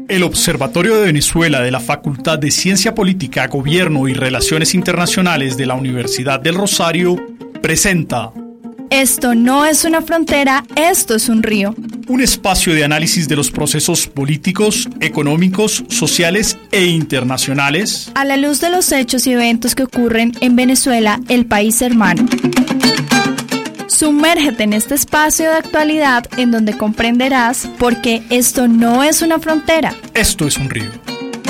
El Observatorio de Venezuela de la Facultad de Ciencia Política, Gobierno y Relaciones Internacionales de la Universidad del Rosario presenta Esto no es una frontera, esto es un río. Un espacio de análisis de los procesos políticos, económicos, sociales e internacionales a la luz de los hechos y eventos que ocurren en Venezuela, el país hermano. Sumérgete en este espacio de actualidad en donde comprenderás por qué esto no es una frontera. Esto es un río.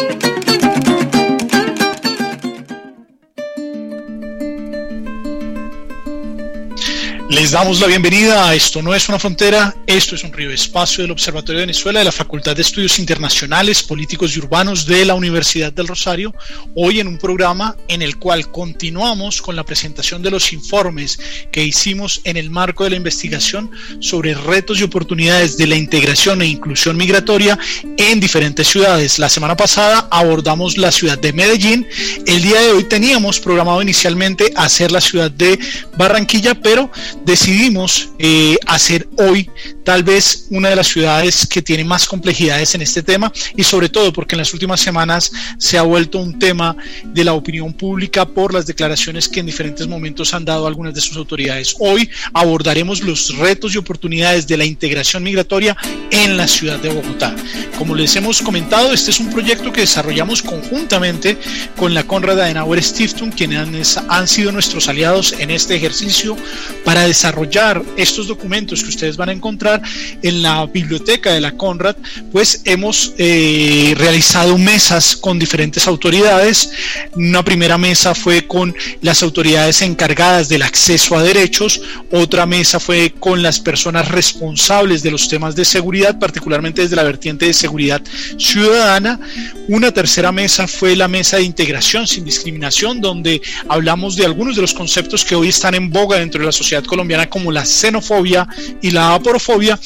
Les damos la bienvenida a Esto no es una frontera, esto es un río, espacio del Observatorio de Venezuela de la Facultad de Estudios Internacionales, Políticos y Urbanos de la Universidad del Rosario, hoy en un programa en el cual continuamos con la presentación de los informes que hicimos en el marco de la investigación sobre retos y oportunidades de la integración e inclusión migratoria en diferentes ciudades. La semana pasada abordamos la ciudad de Medellín, el día de hoy teníamos programado inicialmente hacer la ciudad de Barranquilla, pero decidimos hacer hoy tal vez una de las ciudades que tiene más complejidades en este tema y sobre todo porque en las últimas semanas se ha vuelto un tema de la opinión pública por las declaraciones que en diferentes momentos han dado algunas de sus autoridades. Hoy abordaremos los retos y oportunidades de la integración migratoria en la ciudad de Bogotá. Como les hemos comentado, este es un proyecto que desarrollamos conjuntamente con la Konrad Adenauer Stiftung, quienes han sido nuestros aliados en este ejercicio para desarrollar estos documentos que ustedes van a encontrar en la biblioteca de la Konrad. Pues hemos realizado mesas con diferentes autoridades. Una primera mesa fue con las autoridades encargadas del acceso a derechos, otra mesa fue con las personas responsables de los temas de seguridad, particularmente desde la vertiente de seguridad ciudadana. Una tercera mesa fue la mesa de integración sin discriminación, donde hablamos de algunos de los conceptos que hoy están en boga dentro de la sociedad colombiana, como la xenofobia y la aporofobia,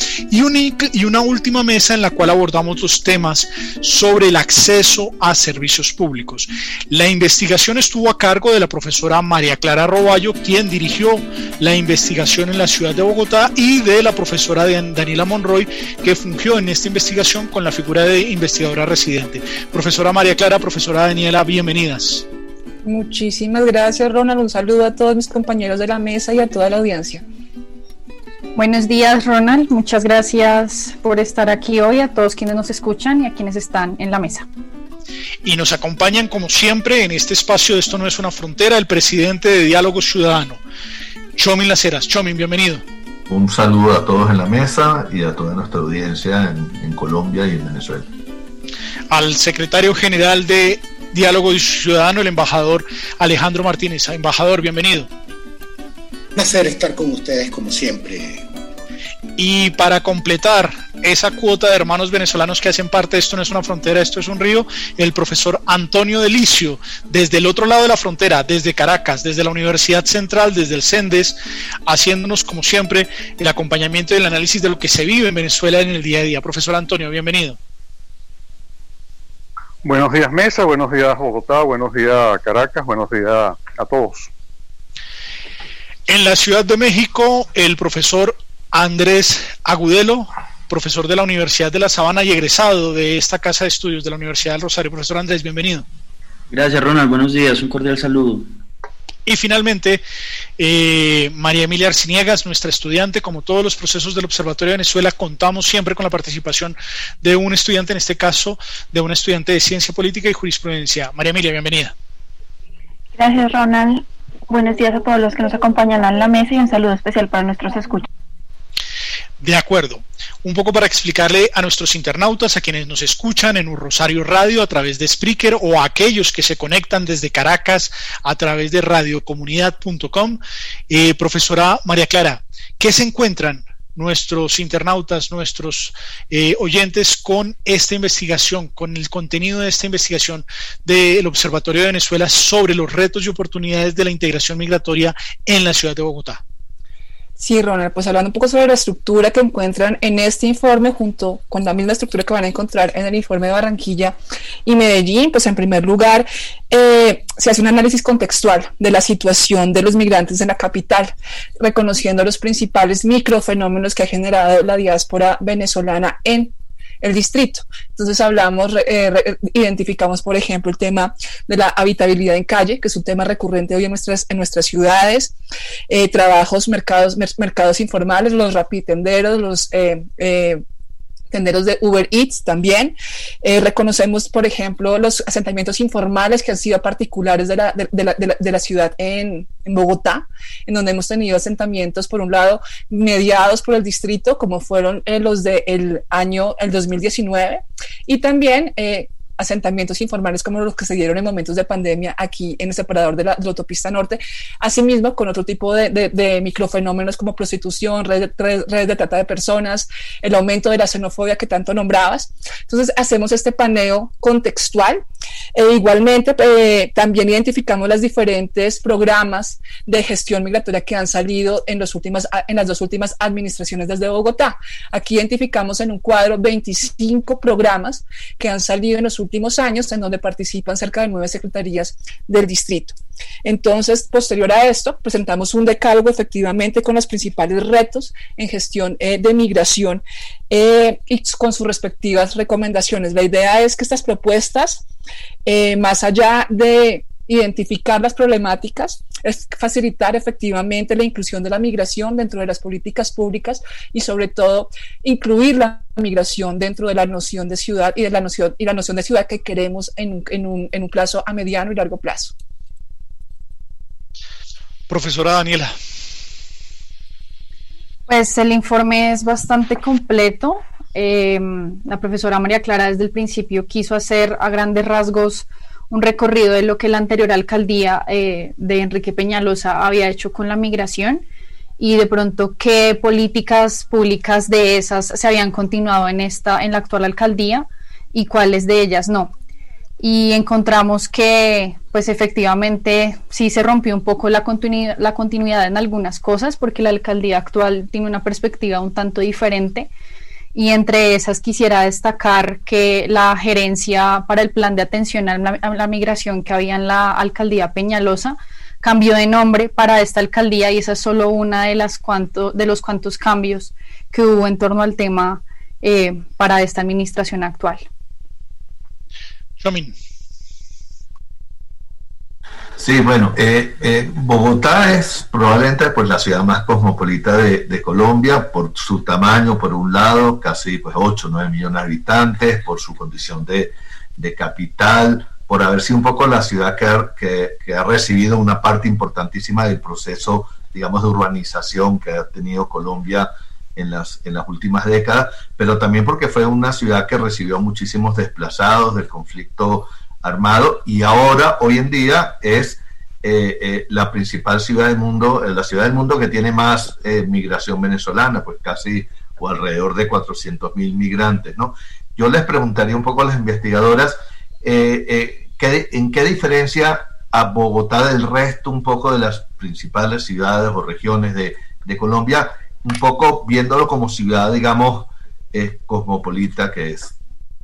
y una última mesa en la cual abordamos los temas sobre el acceso a servicios públicos. La investigación estuvo a cargo de la profesora María Clara Roballo, quien dirigió la investigación en la ciudad de Bogotá, y de la profesora Daniela Monroy, que fungió en esta investigación con la figura de investigadora residente. Profesora María Clara, profesora Daniela, bienvenidas. Muchísimas gracias, Ronald. Un saludo a todos mis compañeros de la mesa y a toda la audiencia. Buenos días, Ronald. Muchas gracias por estar aquí hoy, a todos quienes nos escuchan y a quienes están en la mesa. Y nos acompañan, como siempre, en este espacio de Esto no es una frontera, el presidente de Diálogo Ciudadano, Txomin Las Heras. Txomin, bienvenido. Un saludo a todos en la mesa y a toda nuestra audiencia en Colombia y en Venezuela. Al secretario general de Diálogo Ciudadano, el embajador Alejandro Martínez. Embajador, bienvenido. Un placer estar con ustedes como siempre. Y para completar esa cuota de hermanos venezolanos que hacen parte de Esto no es una frontera, esto es un río, el profesor Antonio Delicio, desde el otro lado de la frontera, desde Caracas, desde la Universidad Central, desde el CENDES, haciéndonos como siempre el acompañamiento y el análisis de lo que se vive en Venezuela en el día a día. Profesor Antonio, bienvenido. Buenos días mesa, buenos días Bogotá, buenos días Caracas, buenos días a todos. En la Ciudad de México, el profesor Andrés Agudelo, profesor de la Universidad de La Sabana y egresado de esta casa de estudios de la Universidad del Rosario. Profesor Andrés, bienvenido. Gracias, Ronald, buenos días, un cordial saludo. Y finalmente, María Emilia Arciniegas, nuestra estudiante. Como todos los procesos del Observatorio de Venezuela, contamos siempre con la participación de un estudiante, en este caso, de una estudiante de Ciencia Política y Jurisprudencia. María Emilia, bienvenida. Gracias, Ronald. Buenos días a todos los que nos acompañan en la mesa y un saludo especial para nuestros escuchas. De acuerdo. Un poco para explicarle a nuestros internautas, a quienes nos escuchan en un Rosario Radio a través de Spreaker, o a aquellos que se conectan desde Caracas a través de radiocomunidad.com. Profesora María Clara, ¿qué se encuentran nuestros internautas, nuestros oyentes con esta investigación, con el contenido de esta investigación del Observatorio de Venezuela sobre los retos y oportunidades de la integración migratoria en la ciudad de Bogotá? Sí, Ronald, pues hablando un poco sobre la estructura que encuentran en este informe, junto con la misma estructura que van a encontrar en el informe de Barranquilla y Medellín, pues en primer lugar se hace un análisis contextual de la situación de los migrantes en la capital, reconociendo los principales microfenómenos que ha generado la diáspora venezolana en el distrito. Entonces identificamos, por ejemplo, el tema de la habitabilidad en calle, que es un tema recurrente hoy en nuestras ciudades, trabajos, mercados informales, los rapitenderos, los tenderos de Uber Eats también. Reconocemos, por ejemplo, los asentamientos informales que han sido particulares de la ciudad en Bogotá, en donde hemos tenido asentamientos, por un lado, mediados por el distrito, como fueron los del año 2019, y también asentamientos informales como los que se dieron en momentos de pandemia aquí en el separador de la autopista norte, asimismo con otro tipo de microfenómenos como prostitución, redes de trata de personas, el aumento de la xenofobia que tanto nombrabas. Entonces hacemos este paneo contextual e igualmente también identificamos los diferentes programas de gestión migratoria que han salido en las dos últimas administraciones desde Bogotá. Aquí identificamos en un cuadro 25 programas que han salido en los últimos años, en donde participan cerca de 9 secretarías del distrito. Entonces, posterior a esto, presentamos un decálogo efectivamente con los principales retos en gestión de migración y con sus respectivas recomendaciones. La idea es que estas propuestas, más allá de identificar las problemáticas, es facilitar efectivamente la inclusión de la migración dentro de las políticas públicas y sobre todo incluir la migración dentro de la noción de ciudad y la noción de ciudad que queremos en un plazo a mediano y largo plazo. Profesora Daniela. Pues el informe es bastante completo. La profesora María Clara desde el principio quiso hacer a grandes rasgos un recorrido de lo que la anterior alcaldía de Enrique Peñalosa había hecho con la migración y de pronto qué políticas públicas de esas se habían continuado en la actual alcaldía y cuáles de ellas no. Y encontramos que pues efectivamente sí se rompió un poco la continuidad en algunas cosas porque la alcaldía actual tiene una perspectiva un tanto diferente. Y entre esas quisiera destacar que la gerencia para el plan de atención a la migración que había en la alcaldía Peñalosa cambió de nombre para esta alcaldía y esa es solo una de los cuantos cambios que hubo en torno al tema para esta administración actual. Shomin. Sí, bueno, Bogotá es probablemente pues la ciudad más cosmopolita de Colombia por su tamaño, por un lado, casi pues 8 o 9 millones de habitantes, por su condición de capital, por haber sido un poco la ciudad que ha recibido una parte importantísima del proceso, digamos, de urbanización que ha tenido Colombia en las últimas décadas, pero también porque fue una ciudad que recibió muchísimos desplazados del conflicto armado y ahora, hoy en día, es la principal ciudad del mundo, la ciudad del mundo que tiene más migración venezolana, pues casi o alrededor de 400.000 migrantes, ¿no? Yo les preguntaría un poco a las investigadoras ¿en qué diferencia a Bogotá del resto un poco de las principales ciudades o regiones de Colombia, un poco viéndolo como ciudad, digamos, cosmopolita que es?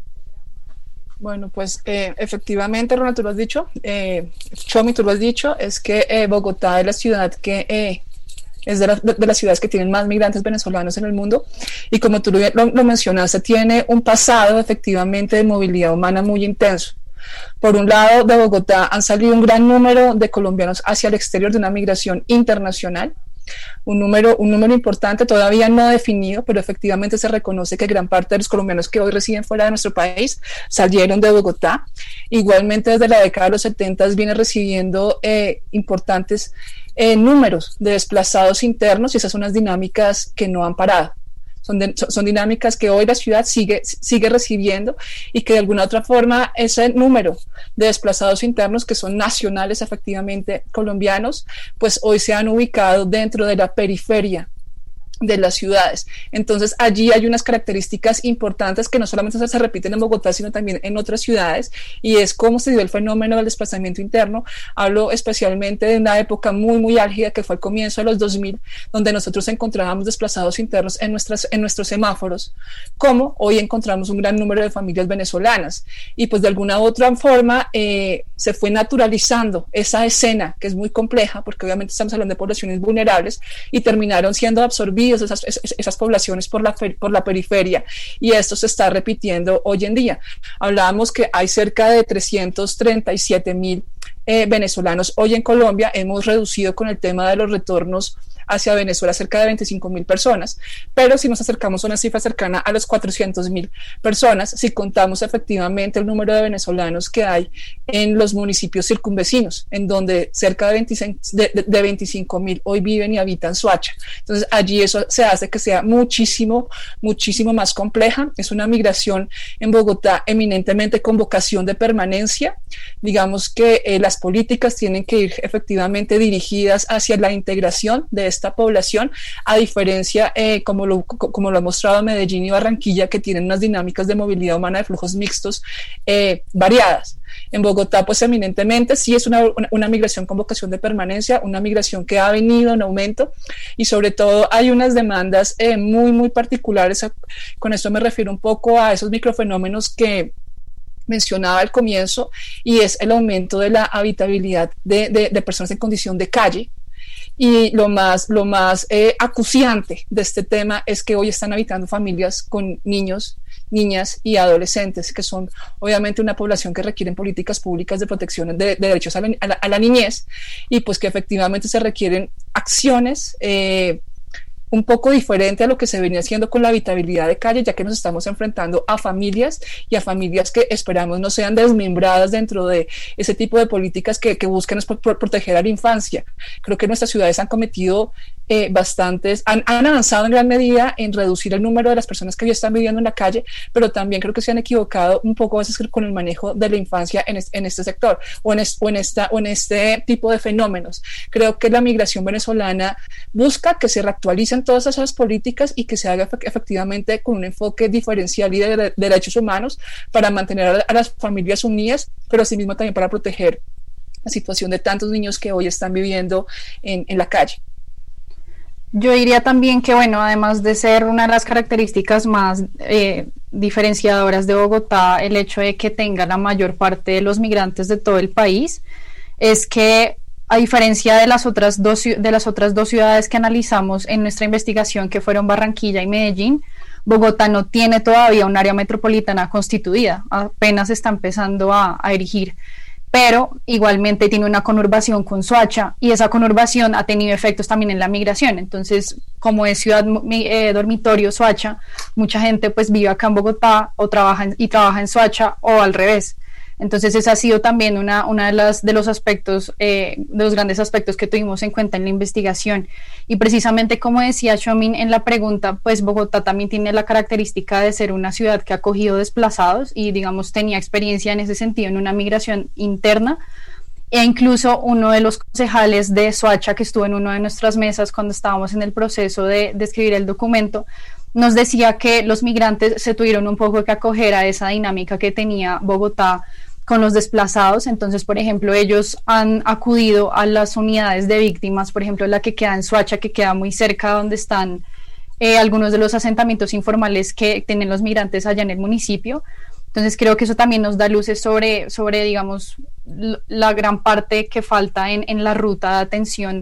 Bueno, pues efectivamente, Ronald, tú lo has dicho, Chomi, tú lo has dicho, es que Bogotá es la ciudad que es de las ciudades que tienen más migrantes venezolanos en el mundo y como tú lo mencionaste, tiene un pasado efectivamente de movilidad humana muy intenso. Por un lado, de Bogotá han salido un gran número de colombianos hacia el exterior de una migración internacional, un número importante, todavía no definido, pero efectivamente se reconoce que gran parte de los colombianos que hoy residen fuera de nuestro país salieron de Bogotá. Igualmente desde la década de los 70 viene recibiendo importantes números de desplazados internos y esas son unas dinámicas que no han parado. Son dinámicas que hoy la ciudad sigue recibiendo y que de alguna otra forma ese número de desplazados internos que son nacionales efectivamente colombianos, pues hoy se han ubicado dentro de la periferia de las ciudades. Entonces allí hay unas características importantes que no solamente se repiten en Bogotá, sino también en otras ciudades, y es cómo se dio el fenómeno del desplazamiento interno. Hablo especialmente de una época muy, muy álgida que fue el comienzo de los 2000, donde nosotros encontrábamos desplazados internos en nuestros semáforos, como hoy encontramos un gran número de familias venezolanas, y pues de alguna u otra forma se fue naturalizando esa escena, que es muy compleja, porque obviamente estamos hablando de poblaciones vulnerables, y terminaron siendo absorbidos esparcidos esas poblaciones por la periferia, y esto se está repitiendo hoy en día. Hablábamos que hay cerca de 337.000 venezolanos hoy en Colombia. Hemos reducido con el tema de los retornos hacia Venezuela cerca de 25.000 personas, pero si nos acercamos a una cifra cercana a los 400.000 personas, si contamos efectivamente el número de venezolanos que hay en los municipios circunvecinos, en donde cerca de 25.000 hoy viven y habitan Soacha. Entonces allí eso se hace que sea muchísimo más compleja. Es una migración en Bogotá eminentemente con vocación de permanencia. Digamos que las políticas tienen que ir efectivamente dirigidas hacia la integración de esta población, a diferencia, como lo ha mostrado Medellín y Barranquilla, que tienen unas dinámicas de movilidad humana de flujos mixtos variadas. En Bogotá, pues eminentemente sí es una migración con vocación de permanencia, una migración que ha venido en aumento, y sobre todo hay unas demandas muy particulares. Con esto me refiero un poco a esos microfenómenos que mencionaba al comienzo, y es el aumento de la habitabilidad de personas en condición de calle. Y lo más acuciante de este tema es que hoy están habitando familias con niños, niñas y adolescentes, que son obviamente una población que requieren políticas públicas de protección de derechos a la niñez, y pues que efectivamente se requieren acciones un poco diferente a lo que se venía haciendo con la habitabilidad de calle, ya que nos estamos enfrentando a familias que esperamos no sean desmembradas dentro de ese tipo de políticas que buscan proteger a la infancia. Creo que nuestras ciudades han cometido han avanzado en gran medida en reducir el número de las personas que hoy están viviendo en la calle, pero también creo que se han equivocado un poco a veces con el manejo de la infancia en este sector o en este tipo de fenómenos. Creo que la migración venezolana busca que se reactualicen todas esas políticas y que se haga efectivamente con un enfoque diferencial y de derechos humanos para mantener a las familias unidas, pero asimismo también para proteger la situación de tantos niños que hoy están viviendo en la calle. Yo diría también que, bueno, además de ser una de las características más diferenciadoras de Bogotá, el hecho de que tenga la mayor parte de los migrantes de todo el país, es que, a diferencia de las otras dos ciudades que analizamos en nuestra investigación, que fueron Barranquilla y Medellín, Bogotá no tiene todavía un área metropolitana constituida, apenas está empezando a erigir, pero igualmente tiene una conurbación con Soacha, y esa conurbación ha tenido efectos también en la migración. Entonces, como es ciudad dormitorio Soacha, mucha gente pues vive acá en Bogotá o trabaja en Soacha, o al revés. Entonces ese ha sido también una de los aspectos, de los grandes aspectos que tuvimos en cuenta en la investigación. Y precisamente como decía Xiomín en la pregunta, pues Bogotá también tiene la característica de ser una ciudad que ha acogido desplazados y, digamos, tenía experiencia en ese sentido en una migración interna. E incluso uno de los concejales de Soacha, que estuvo en una de nuestras mesas cuando estábamos en el proceso de escribir el documento, nos decía que los migrantes se tuvieron un poco que acoger a esa dinámica que tenía Bogotá con los desplazados. Entonces, por ejemplo, ellos han acudido a las unidades de víctimas, por ejemplo, la que queda en Soacha, que queda muy cerca donde están algunos de los asentamientos informales que tienen los migrantes allá en el municipio. Entonces, creo que eso también nos da luces sobre digamos, la gran parte que falta en la ruta de atención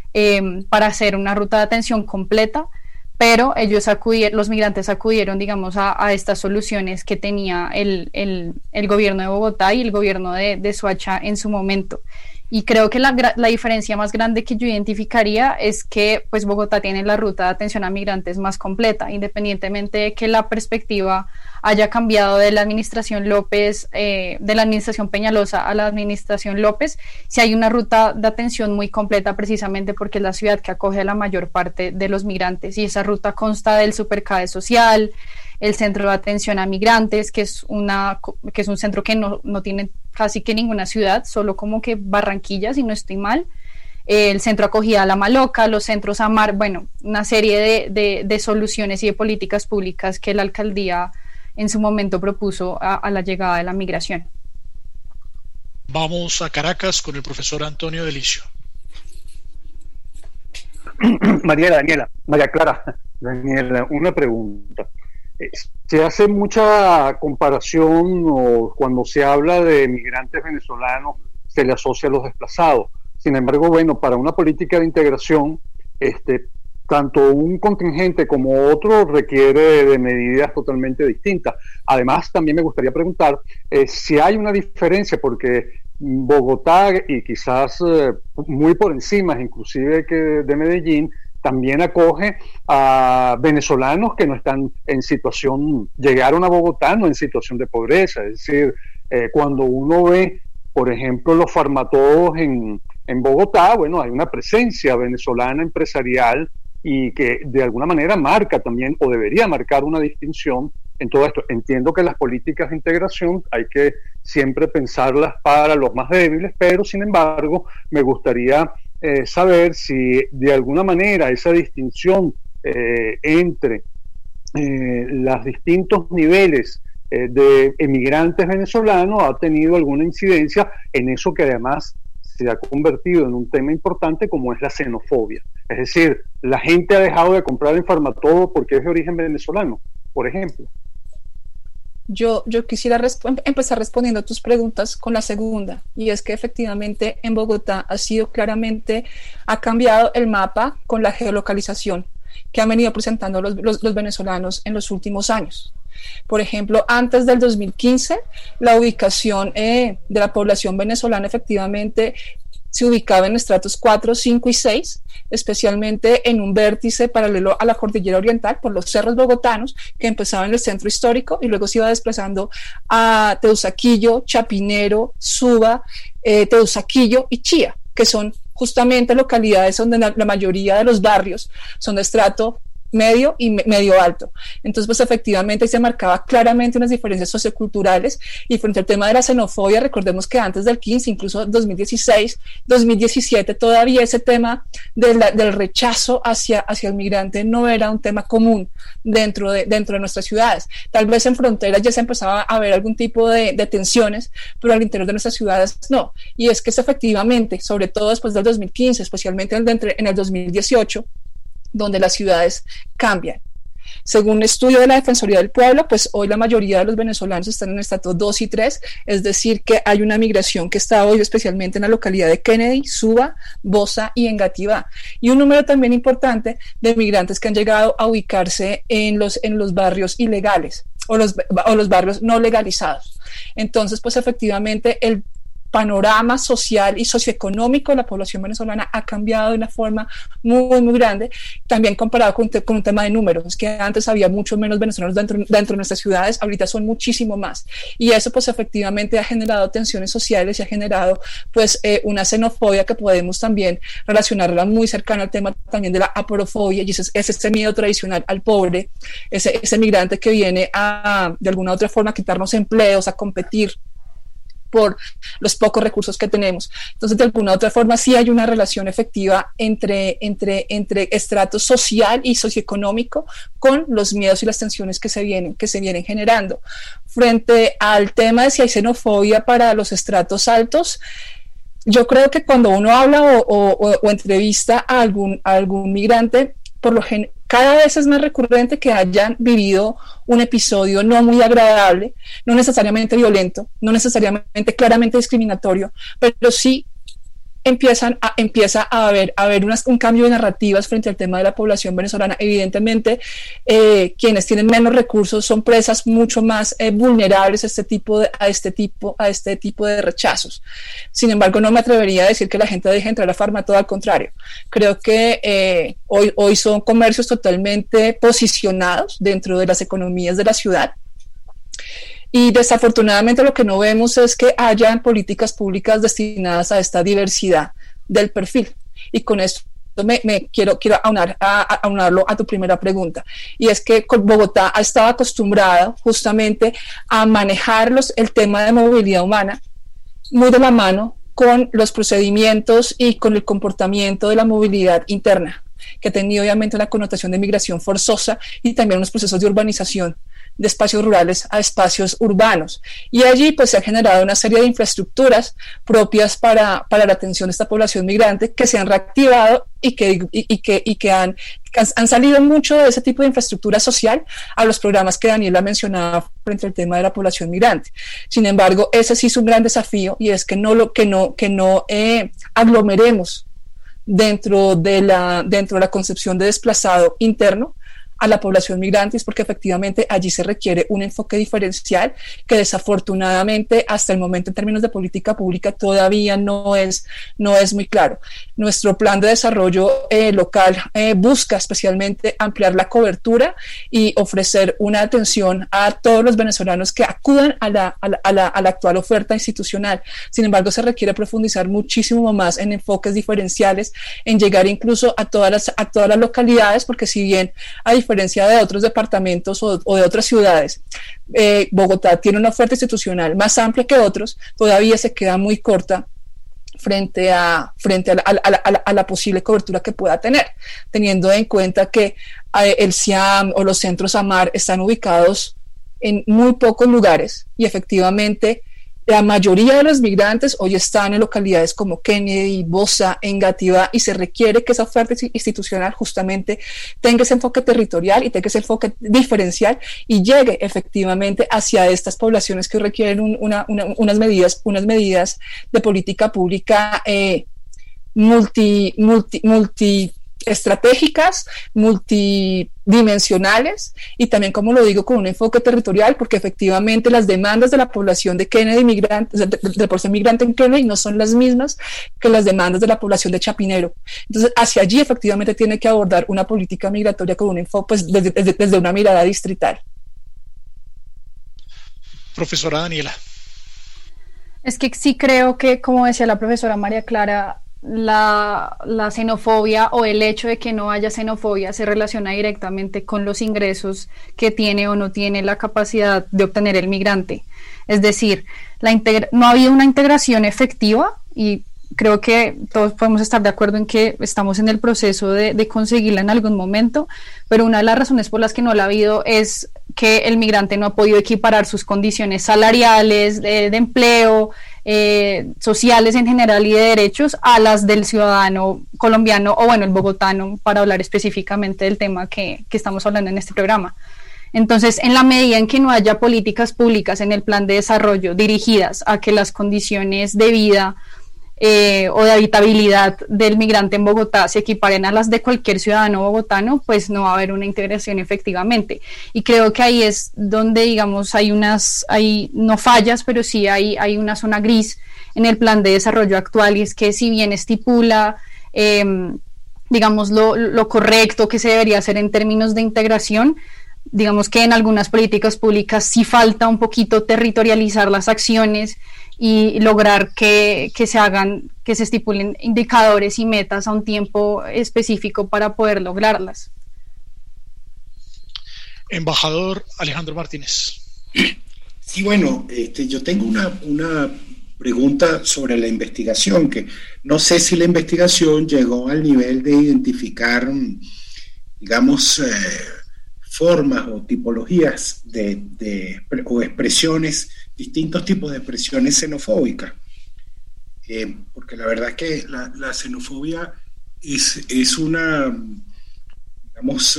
para hacer una ruta de atención completa. Pero los migrantes acudieron, digamos, a estas soluciones que tenía el gobierno de Bogotá y el gobierno de Soacha en su momento. Y creo que la diferencia más grande que yo identificaría es que pues Bogotá tiene la ruta de atención a migrantes más completa, independientemente de que la perspectiva haya cambiado de la administración López, de la administración Peñalosa a la administración López. Si hay una ruta de atención muy completa, precisamente porque es la ciudad que acoge a la mayor parte de los migrantes, y esa ruta consta del Supercade Social, el Centro de Atención a Migrantes, que es un centro que no tiene casi que ninguna ciudad, solo como que Barranquilla, si no estoy mal, el Centro Acogida a la Maloca, los centros AMAR, bueno, una serie de soluciones y de políticas públicas que la alcaldía en su momento propuso a la llegada de la migración. Vamos a Caracas con el profesor Antonio Delicio. María Clara, una pregunta. Se hace mucha comparación, o cuando se habla de migrantes venezolanos se le asocia a los desplazados. Sin embargo, bueno, para una política de integración, tanto un contingente como otro requiere de medidas totalmente distintas. Además, también me gustaría preguntar si hay una diferencia, porque Bogotá, y quizás muy por encima inclusive que de Medellín, también acoge a venezolanos que no están en situación, llegaron a Bogotá no en situación de pobreza. Es decir, cuando uno ve, por ejemplo, los farmatodos en Bogotá, bueno, hay una presencia venezolana empresarial y que de alguna manera marca también, o debería marcar, una distinción en todo esto. Entiendo que las políticas de integración hay que siempre pensarlas para los más débiles, pero sin embargo me gustaría saber si de alguna manera esa distinción entre los distintos niveles de emigrantes venezolanos ha tenido alguna incidencia en eso que además se ha convertido en un tema importante, como es la xenofobia. Es decir, la gente ha dejado de comprar en Farmatodo porque es de origen venezolano, por ejemplo. Yo quisiera empezar respondiendo a tus preguntas con la segunda, y es que efectivamente en Bogotá ha cambiado el mapa con la geolocalización que han venido presentando los venezolanos en los últimos años. Por ejemplo, antes del 2015, la ubicación de la población venezolana efectivamente se ubicaba en estratos 4, 5 y 6, especialmente en un vértice paralelo a la cordillera oriental por los cerros bogotanos, que empezaba en el centro histórico y luego se iba desplazando a Teusaquillo, Chapinero, Suba, Teusaquillo y Chía, que son justamente localidades donde la mayoría de los barrios son de estrato medio y medio alto. Entonces, pues efectivamente se marcaba claramente unas diferencias socioculturales, y frente al tema de la xenofobia, recordemos que antes del 15, incluso 2016, 2017, todavía ese tema del rechazo hacia el migrante no era un tema común dentro de nuestras ciudades. Tal vez en fronteras ya se empezaba a ver algún tipo de tensiones, pero al interior de nuestras ciudades no. Y es que es efectivamente, sobre todo después del 2015, especialmente en el 2018, donde las ciudades cambian. Según un estudio de la Defensoría del Pueblo, pues hoy la mayoría de los venezolanos están en estratos 2 y 3, es decir, que hay una migración que está hoy especialmente en la localidad de Kennedy, Suba, Bosa y Engativá, y un número también importante de migrantes que han llegado a ubicarse en los barrios ilegales o los barrios no legalizados. Entonces, pues efectivamente el panorama social y socioeconómico de la población venezolana ha cambiado de una forma muy, muy grande, también comparado con un tema de números, que antes había mucho menos venezolanos dentro de nuestras ciudades, ahorita son muchísimo más, y eso pues efectivamente ha generado tensiones sociales y ha generado pues una xenofobia que podemos también relacionarla muy cercana al tema también de la aporofobia, y es ese miedo tradicional al pobre, ese migrante que viene a de alguna u otra forma a quitarnos empleos, a competir por los pocos recursos que tenemos. Entonces, de alguna u otra forma, sí hay una relación efectiva entre estrato social y socioeconómico con los miedos y las tensiones que se vienen generando. Frente al tema de si hay xenofobia para los estratos altos, yo creo que cuando uno habla o entrevista a algún migrante, cada vez es más recurrente que hayan vivido un episodio no muy agradable, no necesariamente violento, no necesariamente claramente discriminatorio, pero sí empieza a haber un cambio de narrativas frente al tema de la población venezolana. Evidentemente, quienes tienen menos recursos son presas mucho más vulnerables a este tipo de rechazos. Sin embargo, no me atrevería a decir que la gente deje entrar a Farmatodo, al contrario. Creo que hoy son comercios totalmente posicionados dentro de las economías de la ciudad. Y desafortunadamente lo que no vemos es que hayan políticas públicas destinadas a esta diversidad del perfil. Y con esto me quiero aunarlo a tu primera pregunta. Y es que Bogotá ha estado acostumbrada justamente a manejar el tema de movilidad humana muy de la mano con los procedimientos y con el comportamiento de la movilidad interna, que ha tenido obviamente una connotación de migración forzosa y también unos procesos de urbanización de espacios rurales a espacios urbanos. Y allí pues se ha generado una serie de infraestructuras propias para la atención de esta población migrante que se han reactivado y que han salido mucho de ese tipo de infraestructura social a los programas que Daniela mencionaba frente al tema de la población migrante. Sin embargo, ese sí es un gran desafío, y es que no aglomeremos dentro de la concepción de desplazado interno a la población migrante, es porque efectivamente allí se requiere un enfoque diferencial que desafortunadamente hasta el momento en términos de política pública todavía no es muy claro. Nuestro plan de desarrollo local busca especialmente ampliar la cobertura y ofrecer una atención a todos los venezolanos que acudan a la actual oferta institucional. Sin embargo, se requiere profundizar muchísimo más en enfoques diferenciales, en llegar incluso a todas las localidades, porque si bien a diferencia de otros departamentos o de otras ciudades, Bogotá tiene una oferta institucional más amplia que otros, todavía se queda muy corta frente a la posible cobertura que pueda tener, teniendo en cuenta que el CIAM o los centros AMAR están ubicados en muy pocos lugares y efectivamente la mayoría de los migrantes hoy están en localidades como Kennedy, Bosa, Engativá, y se requiere que esa oferta institucional justamente tenga ese enfoque territorial y tenga ese enfoque diferencial y llegue efectivamente hacia estas poblaciones que requieren unas medidas de política pública estratégicas, multidimensionales y también, como lo digo, con un enfoque territorial, porque efectivamente las demandas de la población de Kennedy, de la población migrante en Kennedy, no son las mismas que las demandas de la población de Chapinero. Entonces, hacia allí efectivamente tiene que abordar una política migratoria con un enfoque, pues, desde una mirada distrital. Profesora Daniela. Es que sí creo que, como decía la profesora María Clara, la xenofobia o el hecho de que no haya xenofobia se relaciona directamente con los ingresos que tiene o no tiene la capacidad de obtener el migrante. Es decir, no ha habido una integración efectiva y creo que todos podemos estar de acuerdo en que estamos en el proceso de conseguirla en algún momento, pero una de las razones por las que no la ha habido es que el migrante no ha podido equiparar sus condiciones salariales, de empleo, sociales en general y de derechos a las del ciudadano colombiano o bueno, el bogotano, para hablar específicamente del tema que estamos hablando en este programa. Entonces, en la medida en que no haya políticas públicas en el plan de desarrollo dirigidas a que las condiciones de vida o de habitabilidad del migrante en Bogotá se equiparen a las de cualquier ciudadano bogotano, pues no va a haber una integración efectivamente. Y creo que ahí es donde, digamos, hay no fallas, pero sí hay una zona gris en el plan de desarrollo actual, y es que si bien estipula, digamos, lo correcto que se debería hacer en términos de integración, digamos que en algunas políticas públicas sí falta un poquito territorializar las acciones y lograr que se estipulen indicadores y metas a un tiempo específico para poder lograrlas. Embajador Alejandro Martínez. Sí, bueno, yo tengo una pregunta sobre la investigación, que no sé si la investigación llegó al nivel de identificar, digamos, formas o tipologías o expresiones, distintos tipos de expresiones xenofóbicas, porque la verdad es que la xenofobia es una, digamos,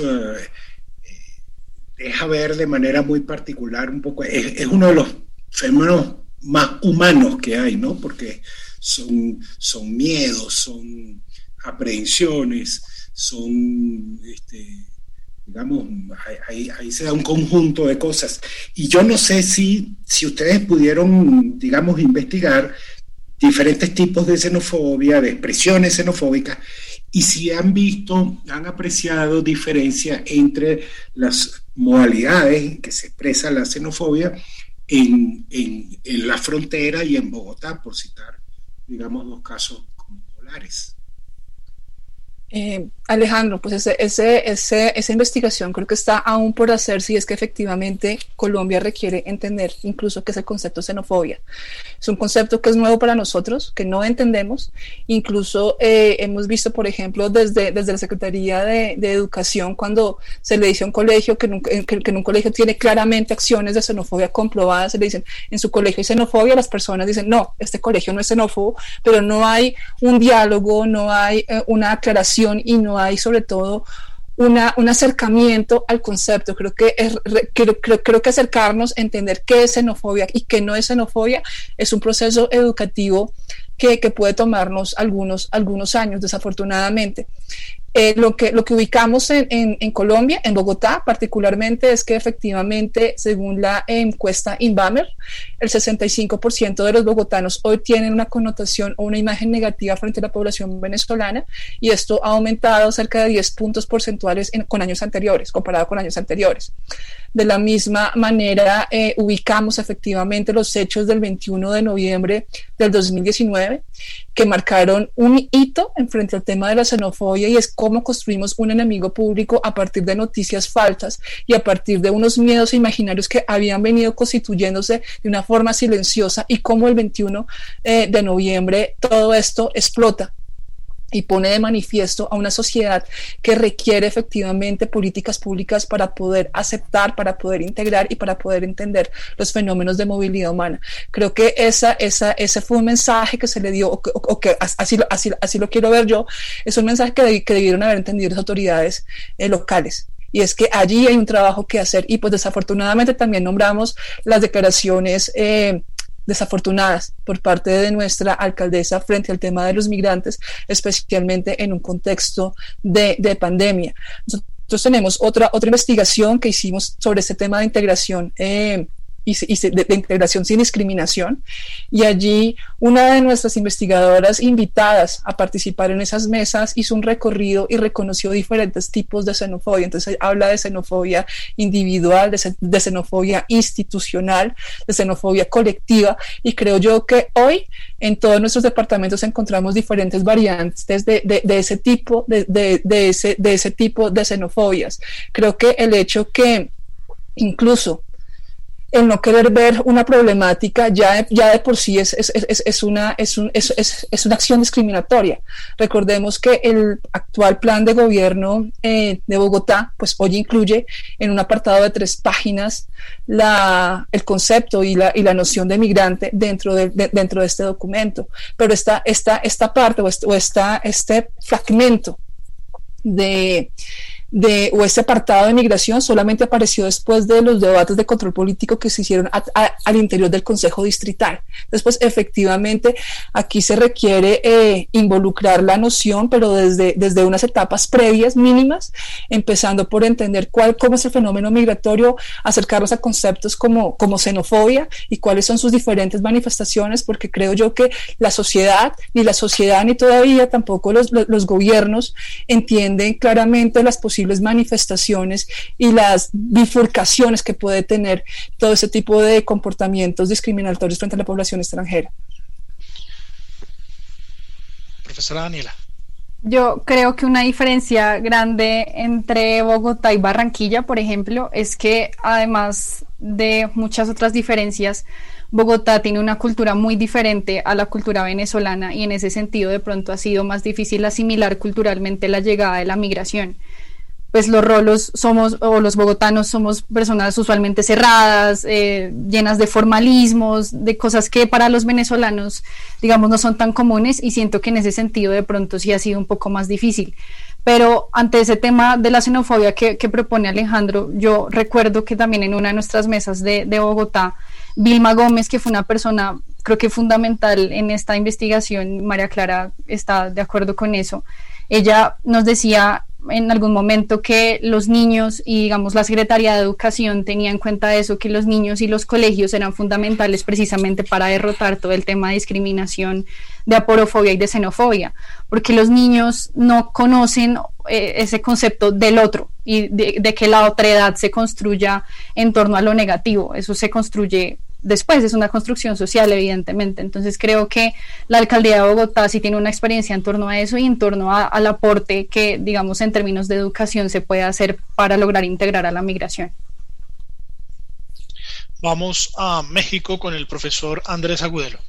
deja ver de manera muy particular un poco, es uno de los fenómenos más humanos que hay, ¿no? Porque son miedos, son aprehensiones, son digamos, ahí se da un conjunto de cosas. Y yo no sé si ustedes pudieron, digamos, investigar diferentes tipos de xenofobia, de expresiones xenofóbicas, y si han apreciado diferencia entre las modalidades en que se expresa la xenofobia en la frontera y en Bogotá, por citar, digamos, dos casos como polares. Alejandro, pues esa investigación creo que está aún por hacer, si es que efectivamente Colombia requiere entender incluso qué es el concepto de xenofobia. Es un concepto que es nuevo para nosotros, que no entendemos. Incluso hemos visto, por ejemplo, desde la Secretaría de Educación, cuando se le dice a un colegio que en un colegio tiene claramente acciones de xenofobia comprobadas, se le dicen, en su colegio hay xenofobia, las personas dicen, no, este colegio no es xenófobo, pero no hay un diálogo, no hay una aclaración y no hay sobre todo un acercamiento al concepto. Creo que acercarnos a entender qué es xenofobia y qué no es xenofobia es un proceso educativo que puede tomarnos algunos años, desafortunadamente. Lo que ubicamos en Colombia, en Bogotá particularmente, es que efectivamente, según la encuesta Inbamer, el 65% de los bogotanos hoy tienen una connotación o una imagen negativa frente a la población venezolana, y esto ha aumentado cerca de 10 puntos porcentuales con años anteriores, comparado con años anteriores. De la misma manera, ubicamos efectivamente los hechos del 21 de noviembre del 2019, que marcaron un hito en frente al tema de la xenofobia, y es cómo construimos un enemigo público a partir de noticias falsas y a partir de unos miedos imaginarios que habían venido constituyéndose de una forma silenciosa, y cómo el 21 de noviembre todo esto explota y pone de manifiesto a una sociedad que requiere efectivamente políticas públicas para poder aceptar, para poder integrar y para poder entender los fenómenos de movilidad humana. Creo que ese fue un mensaje que se le dio, o que así lo quiero ver yo, es un mensaje que debieron haber entendido las autoridades locales. Y es que allí hay un trabajo que hacer, y pues desafortunadamente también nombramos las declaraciones desafortunadas por parte de nuestra alcaldesa frente al tema de los migrantes, especialmente en un contexto de pandemia. Nosotros tenemos otra investigación que hicimos sobre este tema de integración de integración sin discriminación, y allí una de nuestras investigadoras invitadas a participar en esas mesas hizo un recorrido y reconoció diferentes tipos de xenofobia. Entonces habla de xenofobia individual, de xenofobia institucional, de xenofobia colectiva, y creo yo que hoy en todos nuestros departamentos encontramos diferentes variantes de ese tipo de xenofobias. Creo que el hecho que incluso el no querer ver una problemática ya de por sí es una acción discriminatoria. Recordemos que el actual plan de gobierno de Bogotá, pues hoy incluye en un apartado de 3 páginas el concepto y la noción de migrante dentro de este documento. Pero esta parte o este fragmento o este apartado de migración solamente apareció después de los debates de control político que se hicieron al interior del Consejo Distrital. Después, efectivamente, aquí se requiere involucrar la noción, pero desde unas etapas previas mínimas, empezando por entender cómo es el fenómeno migratorio, acercarnos a conceptos como xenofobia y cuáles son sus diferentes manifestaciones, porque creo yo que la sociedad ni todavía tampoco los gobiernos entienden claramente las posibilidades manifestaciones y las bifurcaciones que puede tener todo ese tipo de comportamientos discriminatorios frente a la población extranjera. Profesora Daniela. Yo creo que una diferencia grande entre Bogotá y Barranquilla, por ejemplo, es que además de muchas otras diferencias, Bogotá tiene una cultura muy diferente a la cultura venezolana, y en ese sentido de pronto ha sido más difícil asimilar culturalmente la llegada de la migración. Pues los rolos los bogotanos somos personas usualmente cerradas, llenas de formalismos, de cosas que para los venezolanos, digamos, no son tan comunes, y siento que en ese sentido de pronto sí ha sido un poco más difícil. Pero ante ese tema de la xenofobia que propone Alejandro, yo recuerdo que también en una de nuestras mesas de Bogotá, Vilma Gómez, que fue una persona creo que fundamental en esta investigación, María Clara está de acuerdo con eso, ella nos decía en algún momento que los niños y digamos la Secretaría de Educación tenía en cuenta eso, que los niños y los colegios eran fundamentales precisamente para derrotar todo el tema de discriminación, de aporofobia y de xenofobia, porque los niños no conocen ese concepto del otro y de que la otredad se construya en torno a lo negativo. Eso se construye después, es una construcción social, evidentemente. Entonces creo que la alcaldía de Bogotá sí tiene una experiencia en torno a eso y en torno al aporte que, digamos, en términos de educación se puede hacer para lograr integrar a la migración. Vamos a México con el profesor Andrés Agudelo.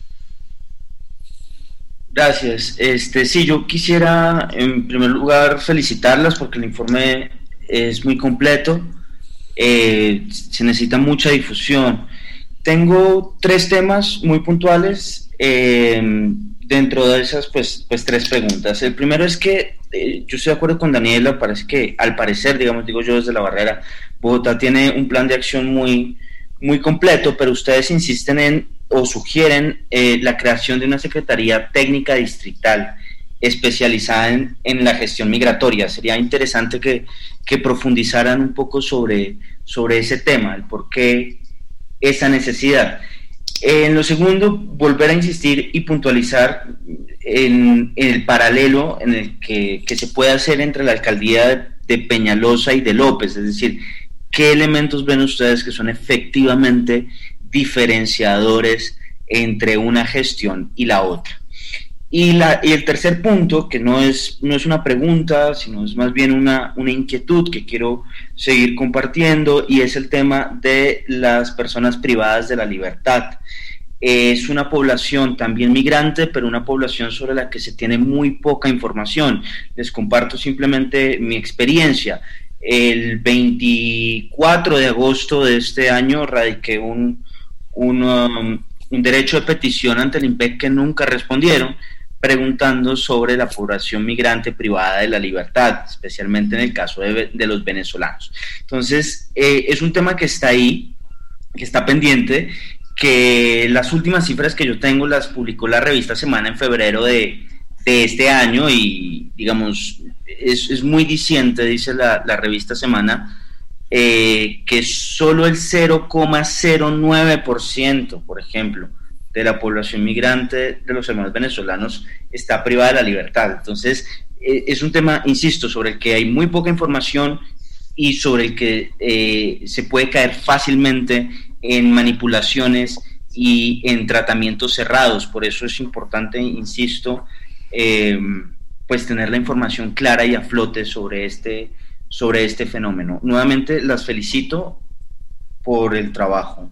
Gracias. Sí, yo quisiera en primer lugar felicitarlas porque el informe es muy completo, se necesita mucha difusión. Tengo 3 temas muy puntuales, dentro de esas pues 3 preguntas. El primero es que yo estoy de acuerdo con Daniela, parece que al parecer, digamos, digo yo desde la barrera, Bogotá tiene un plan de acción muy, muy completo, pero ustedes insisten en o sugieren la creación de una Secretaría Técnica Distrital especializada en la gestión migratoria. Sería interesante que profundizaran un poco sobre ese tema, el por qué esa necesidad. En lo segundo, volver a insistir y puntualizar en el paralelo en el que se puede hacer entre la alcaldía de Peñalosa y de López, es decir, ¿qué elementos ven ustedes que son efectivamente diferenciadores entre una gestión y la otra? Y el tercer punto, que no es una pregunta, sino es más bien una inquietud que quiero seguir compartiendo, y es el tema de las personas privadas de la libertad. Es una población también migrante, pero una población sobre la que se tiene muy poca información. Les comparto simplemente mi experiencia. El 24 de agosto de este año radiqué un derecho de petición ante el IMPEC que nunca respondieron, preguntando sobre la población migrante privada de la libertad, especialmente en el caso de los venezolanos. Entonces, es un tema que está ahí, que está pendiente, que las últimas cifras que yo tengo las publicó la revista Semana en febrero de este año, y digamos, es muy diciente, dice la revista Semana, que solo el 0,09%, por ejemplo, de la población migrante de los hermanos venezolanos está privada de la libertad. Entonces, es un tema, insisto, sobre el que hay muy poca información y sobre el que se puede caer fácilmente en manipulaciones y en tratamientos cerrados. Por eso es importante, insisto, pues tener la información clara y a flote sobre este fenómeno. Nuevamente las felicito por el trabajo.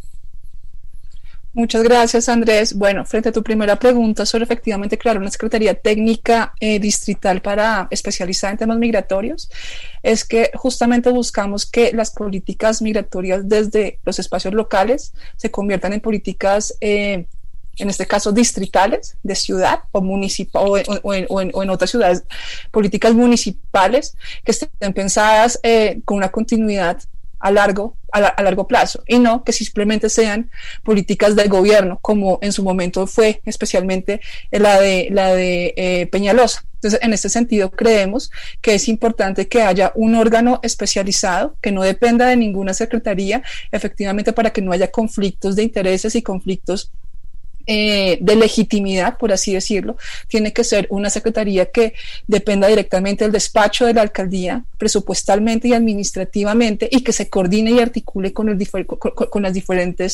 Muchas gracias, Andrés. Bueno, frente a tu primera pregunta sobre efectivamente crear una Secretaría Técnica Distrital especializada en temas migratorios, es que justamente buscamos que las políticas migratorias desde los espacios locales se conviertan en políticas, en este caso distritales, de ciudad o municipal, o en otras ciudades, políticas municipales que estén pensadas con una continuidad a largo plazo, y no que simplemente sean políticas del gobierno, como en su momento fue especialmente la de Peñalosa. Entonces, en este sentido, creemos que es importante que haya un órgano especializado que no dependa de ninguna secretaría, efectivamente, para que no haya conflictos de intereses y conflictos de legitimidad, por así decirlo. Tiene que ser una secretaría que dependa directamente del despacho de la alcaldía, presupuestalmente y administrativamente, y que se coordine y articule con las diferentes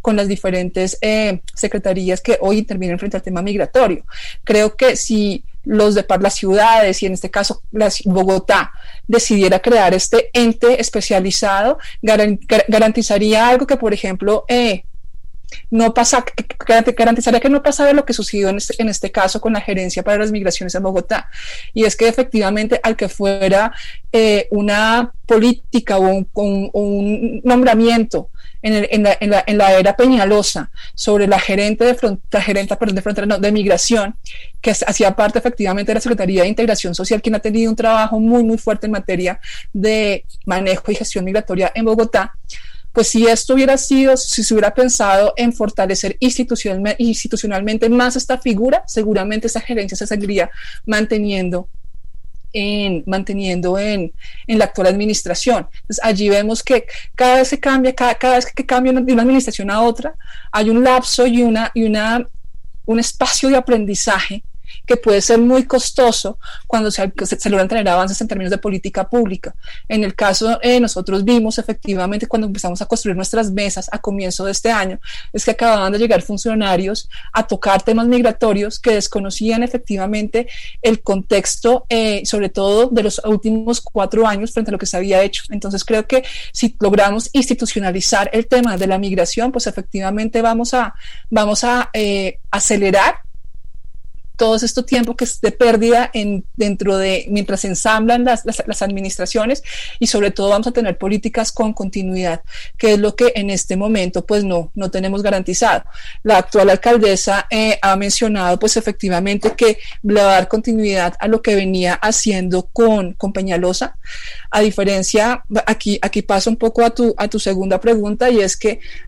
secretarías que hoy intervienen frente al tema migratorio. Creo que si las ciudades, y en este caso Bogotá, decidiera crear este ente especializado, garantizaría algo que, por ejemplo, garantizaría que no pasara lo que sucedió en este caso con la Gerencia para las Migraciones en Bogotá, y es que efectivamente, al que fuera una política o un nombramiento en la era Peñalosa sobre la gerente de frontera de migración, que hacía parte efectivamente de la Secretaría de Integración Social, quien ha tenido un trabajo muy muy fuerte en materia de manejo y gestión migratoria en Bogotá, pues si se hubiera pensado en fortalecer institucionalmente más esta figura, seguramente esa gerencia se seguiría manteniendo en la actual administración. Entonces, allí vemos que cada vez que cambia de una administración a otra, hay un lapso y un espacio de aprendizaje que puede ser muy costoso cuando se logran tener avances en términos de política pública. En el caso, nosotros vimos efectivamente cuando empezamos a construir nuestras mesas a comienzo de este año, es que acababan de llegar funcionarios a tocar temas migratorios que desconocían efectivamente el contexto, sobre todo de los últimos 4 años frente a lo que se había hecho. Entonces creo que si logramos institucionalizar el tema de la migración, pues efectivamente vamos a acelerar todos estos tiempos que es de pérdida mientras se ensamblan las administraciones, y sobre todo vamos a tener políticas con continuidad, que es lo que en este momento pues no tenemos garantizado. La actual alcaldesa ha mencionado pues efectivamente que le va a dar continuidad a lo que venía haciendo con Peñalosa. A diferencia, aquí paso un poco a tu segunda pregunta, y es que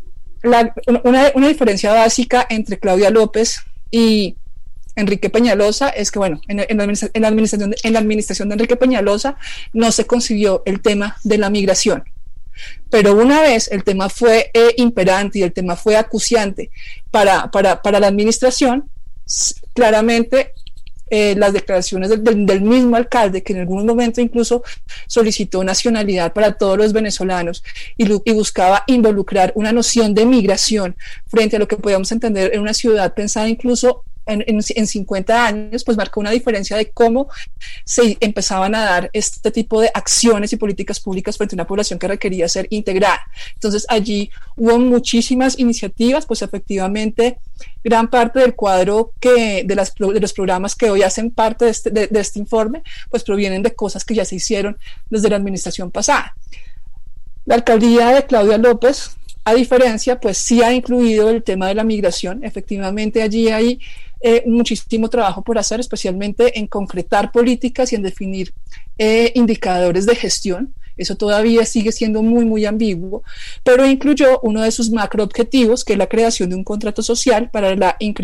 una diferencia básica entre Claudia López y Enrique Peñalosa es que, bueno, en la administración de Enrique Peñalosa no se concibió el tema de la migración. Pero una vez el tema fue imperante y el tema fue acuciante para la administración, claramente las declaraciones del mismo alcalde, que en algún momento incluso solicitó nacionalidad para todos los venezolanos y buscaba involucrar una noción de migración frente a lo que podíamos entender en una ciudad pensada incluso en 50 años, pues marcó una diferencia de cómo se empezaban a dar este tipo de acciones y políticas públicas frente a una población que requería ser integrada. Entonces allí hubo muchísimas iniciativas, pues efectivamente gran parte del cuadro de los programas que hoy hacen parte de este informe, pues provienen de cosas que ya se hicieron desde la administración pasada. La alcaldía de Claudia López, a diferencia, pues sí ha incluido el tema de la migración. Efectivamente allí hay muchísimo trabajo por hacer, especialmente en concretar políticas y en definir indicadores de gestión. Eso todavía sigue siendo muy, muy ambiguo, pero incluyó uno de sus macroobjetivos, que es la creación de un contrato social para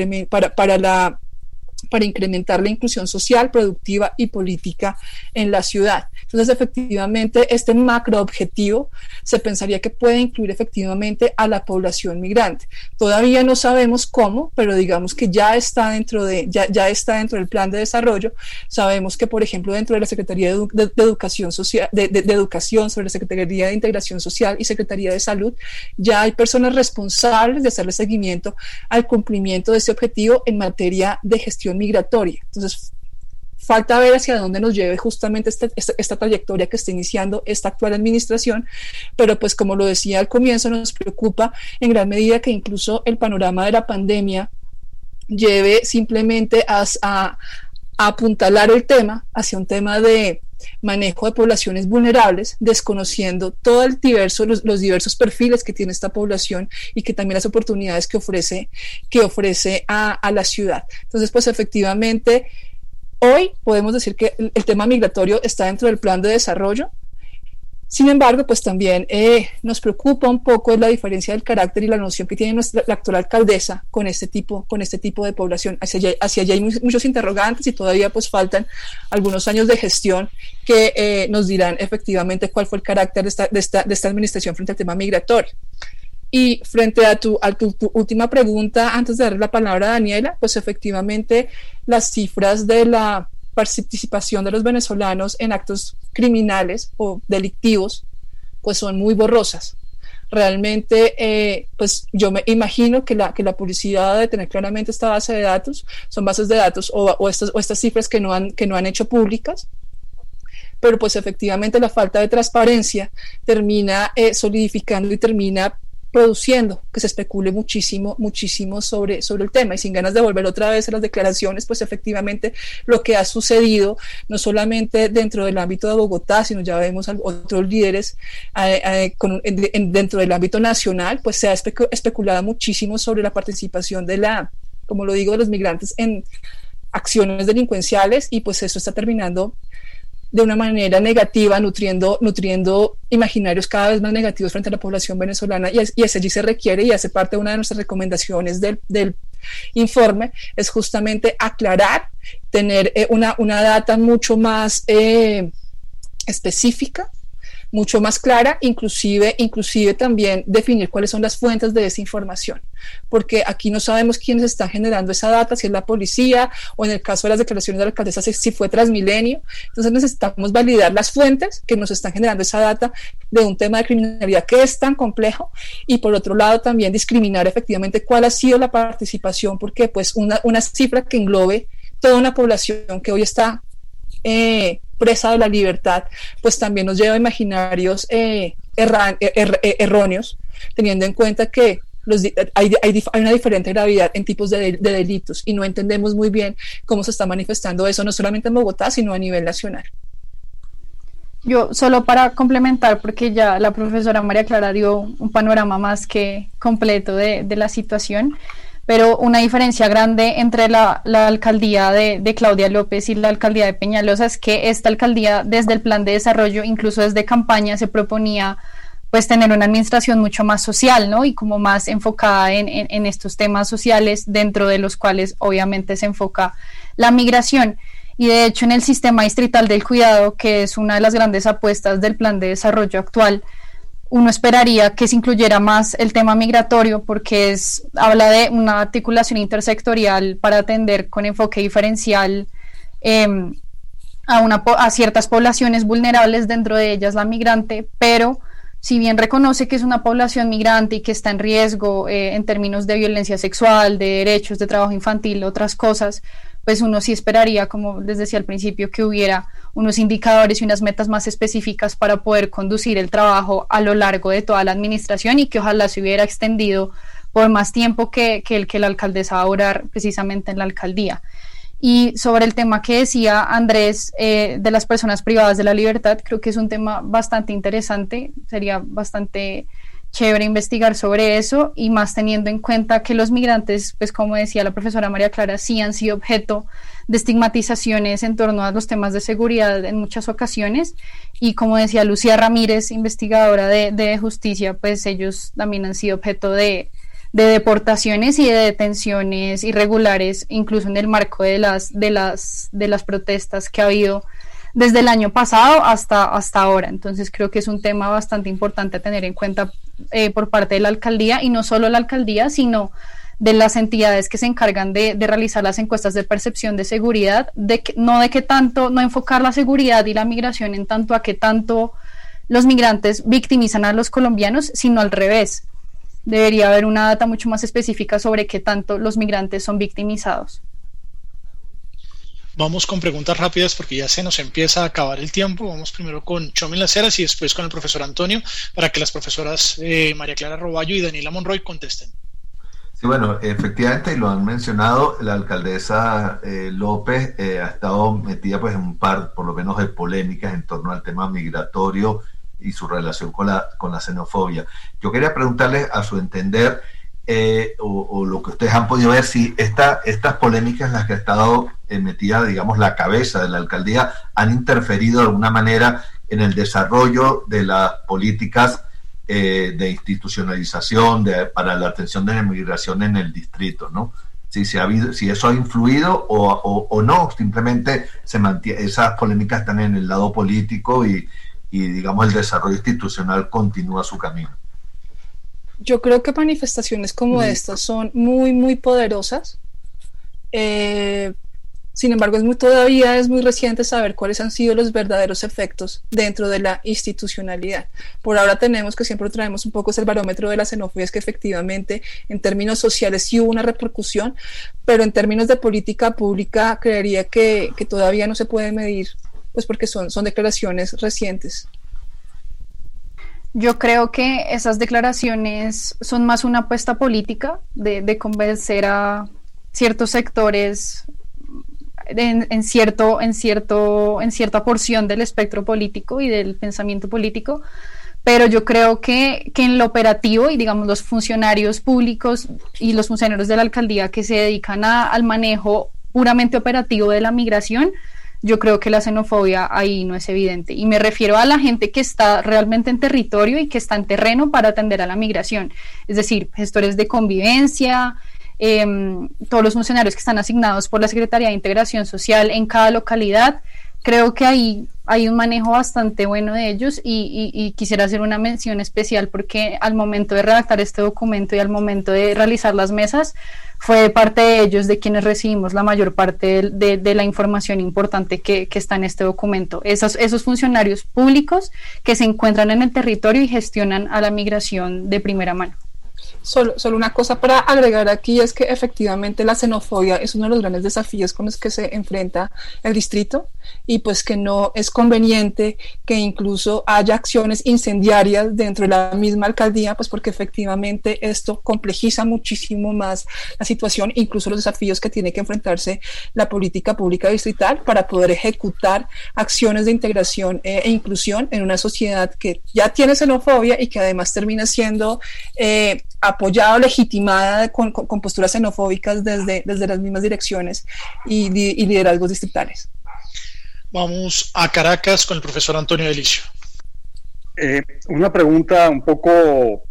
incrementar la inclusión social, productiva y política en la ciudad. Entonces, efectivamente, este macroobjetivo se pensaría que puede incluir efectivamente a la población migrante. Todavía no sabemos cómo, pero digamos que ya está dentro del plan de desarrollo. Sabemos que, por ejemplo, dentro de la Secretaría de Educación Social, de Educación, sobre la Secretaría de Integración Social y Secretaría de Salud, ya hay personas responsables de hacerle seguimiento al cumplimiento de ese objetivo en materia de gestión migratoria. Entonces, falta ver hacia dónde nos lleve justamente esta trayectoria que está iniciando esta actual administración, pero pues como lo decía al comienzo, nos preocupa en gran medida que incluso el panorama de la pandemia lleve simplemente a apuntalar el tema hacia un tema de manejo de poblaciones vulnerables, desconociendo todo los diversos perfiles que tiene esta población y que también las oportunidades que ofrece a la ciudad. Entonces, pues efectivamente, hoy podemos decir que el tema migratorio está dentro del plan de desarrollo. Sin embargo, pues también nos preocupa un poco la diferencia del carácter y la noción que tiene la actual alcaldesa con este tipo de población. Hacia allá hay muchos interrogantes y todavía pues faltan algunos años de gestión que nos dirán efectivamente cuál fue el carácter de esta administración frente al tema migratorio. Y frente a tu última pregunta, antes de darle la palabra a Daniela, pues efectivamente las cifras de la participación de los venezolanos en actos criminales o delictivos pues son muy borrosas. Realmente pues yo me imagino que la policía debe tener claramente esta base de datos, son bases de datos o estas cifras que no han hecho públicas, pero pues efectivamente la falta de transparencia termina solidificando y termina produciendo que se especule muchísimo sobre el tema, y sin ganas de volver otra vez a las declaraciones, pues efectivamente lo que ha sucedido no solamente dentro del ámbito de Bogotá, sino ya vemos a otros líderes dentro del ámbito nacional, pues se ha especulado muchísimo sobre la participación de los migrantes en acciones delincuenciales, y pues eso está terminando de una manera negativa, nutriendo imaginarios cada vez más negativos frente a la población venezolana, y allí se requiere, y hace parte de una de nuestras recomendaciones del informe, es justamente aclarar, tener una data mucho más específica, mucho más clara, inclusive también definir cuáles son las fuentes de esa información, porque aquí no sabemos quiénes están generando esa data, si es la policía o en el caso de las declaraciones de la alcaldesa si fue Transmilenio. Entonces necesitamos validar las fuentes que nos están generando esa data de un tema de criminalidad que es tan complejo, y por otro lado también discriminar efectivamente cuál ha sido la participación, porque pues una cifra que englobe toda una población que hoy está presa de la libertad, pues también nos lleva a imaginarios erróneos, teniendo en cuenta que hay una diferente gravedad en tipos de delitos, y no entendemos muy bien cómo se está manifestando eso, no solamente en Bogotá, sino a nivel nacional. Yo solo para complementar, porque ya la profesora María Clara dio un panorama más que completo de la situación, pero una diferencia grande entre la alcaldía de Claudia López y la alcaldía de Peñalosa es que esta alcaldía, desde el plan de desarrollo, incluso desde campaña, se proponía pues tener una administración mucho más social, ¿no? Y como más enfocada en estos temas sociales, dentro de los cuales obviamente se enfoca la migración. Y de hecho en el sistema distrital del cuidado, que es una de las grandes apuestas del plan de desarrollo actual, uno esperaría que se incluyera más el tema migratorio, porque habla de una articulación intersectorial para atender con enfoque diferencial a ciertas poblaciones vulnerables, dentro de ellas la migrante, pero si bien reconoce que es una población migrante y que está en riesgo en términos de violencia sexual, de derechos, de trabajo infantil, otras cosas, pues uno sí esperaría, como les decía al principio, que hubiera unos indicadores y unas metas más específicas para poder conducir el trabajo a lo largo de toda la administración, y que ojalá se hubiera extendido por más tiempo que el que la alcaldesa va a durar precisamente en la alcaldía. Y sobre el tema que decía Andrés, de las personas privadas de la libertad, creo que es un tema bastante interesante, sería bastante chévere investigar sobre eso, y más teniendo en cuenta que los migrantes, pues como decía la profesora María Clara, sí han sido objeto de estigmatizaciones en torno a los temas de seguridad en muchas ocasiones, y como decía Lucía Ramírez, investigadora de justicia, pues ellos también han sido objeto de deportaciones y de detenciones irregulares, incluso en el marco de las protestas que ha habido desde el año pasado hasta ahora. Entonces creo que es un tema bastante importante a tener en cuenta por parte de la alcaldía, y no solo la alcaldía, sino de las entidades que se encargan de realizar las encuestas de percepción de seguridad, no enfocar la seguridad y la migración en tanto a qué tanto los migrantes victimizan a los colombianos, sino al revés. Debería haber una data mucho más específica sobre qué tanto los migrantes son victimizados. Vamos con preguntas rápidas porque ya se nos empieza a acabar el tiempo. Vamos primero con Chomil Las Heras y después con el profesor Antonio, para que las profesoras María Clara Roballo y Daniela Monroy contesten. Sí, bueno, efectivamente, y lo han mencionado, la alcaldesa López ha estado metida pues en un par, por lo menos, de polémicas en torno al tema migratorio y su relación con la xenofobia. Yo quería preguntarles, a su entender, o lo que ustedes han podido ver, si estas polémicas en las que ha estado metida, digamos, la cabeza de la alcaldía, han interferido de alguna manera en el desarrollo de las políticas de institucionalización para la atención de la inmigración en el distrito, ¿no? Si eso ha influido o no, simplemente esas polémicas están en el lado político y digamos el desarrollo institucional continúa su camino. Yo creo que manifestaciones como estas son muy, muy poderosas. Sin embargo, todavía es muy reciente saber cuáles han sido los verdaderos efectos dentro de la institucionalidad. Por ahora tenemos, que siempre traemos un poco, es el barómetro de la xenofobia, es que efectivamente en términos sociales sí hubo una repercusión, pero en términos de política pública creería que todavía no se puede medir, pues porque son declaraciones recientes. Yo creo que esas declaraciones son más una apuesta política de convencer a ciertos sectores en cierta porción del espectro político y del pensamiento político, pero yo creo que en lo operativo, y digamos los funcionarios públicos y los funcionarios de la alcaldía que se dedican al manejo puramente operativo de la migración, yo creo que la xenofobia ahí no es evidente, y me refiero a la gente que está realmente en territorio y que está en terreno para atender a la migración, es decir, gestores de convivencia, todos los funcionarios que están asignados por la Secretaría de Integración Social en cada localidad. Creo que ahí hay un manejo bastante bueno de ellos, y quisiera hacer una mención especial porque al momento de redactar este documento y al momento de realizar las mesas, fue de parte de ellos de quienes recibimos la mayor parte de la información importante que está en este documento. Esos funcionarios públicos que se encuentran en el territorio y gestionan a la migración de primera mano. Solo una cosa para agregar aquí es que efectivamente la xenofobia es uno de los grandes desafíos con los que se enfrenta el distrito, y pues que no es conveniente que incluso haya acciones incendiarias dentro de la misma alcaldía, pues porque efectivamente esto complejiza muchísimo más la situación, incluso los desafíos que tiene que enfrentarse la política pública distrital para poder ejecutar acciones de integración e inclusión en una sociedad que ya tiene xenofobia y que además termina siendo apoyada o legitimada con posturas xenofóbicas desde las mismas direcciones y liderazgos distritales. Vamos a Caracas con el profesor Antonio Delicio. Una pregunta un poco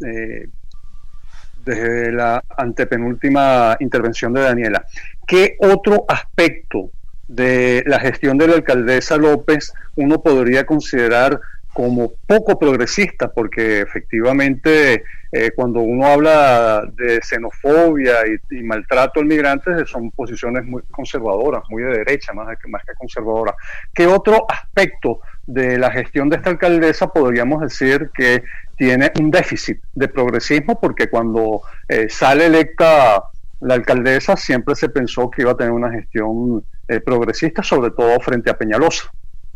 desde la antepenúltima intervención de Daniela. ¿Qué otro aspecto de la gestión de la alcaldesa López uno podría considerar como poco progresista? Porque efectivamente cuando uno habla de xenofobia y maltrato al migrante, son posiciones muy conservadoras, muy de derecha, más que conservadoras. ¿Qué otro aspecto de la gestión de esta alcaldesa podríamos decir que tiene un déficit de progresismo? Porque cuando sale electa la alcaldesa siempre se pensó que iba a tener una gestión progresista, sobre todo frente a Peñalosa.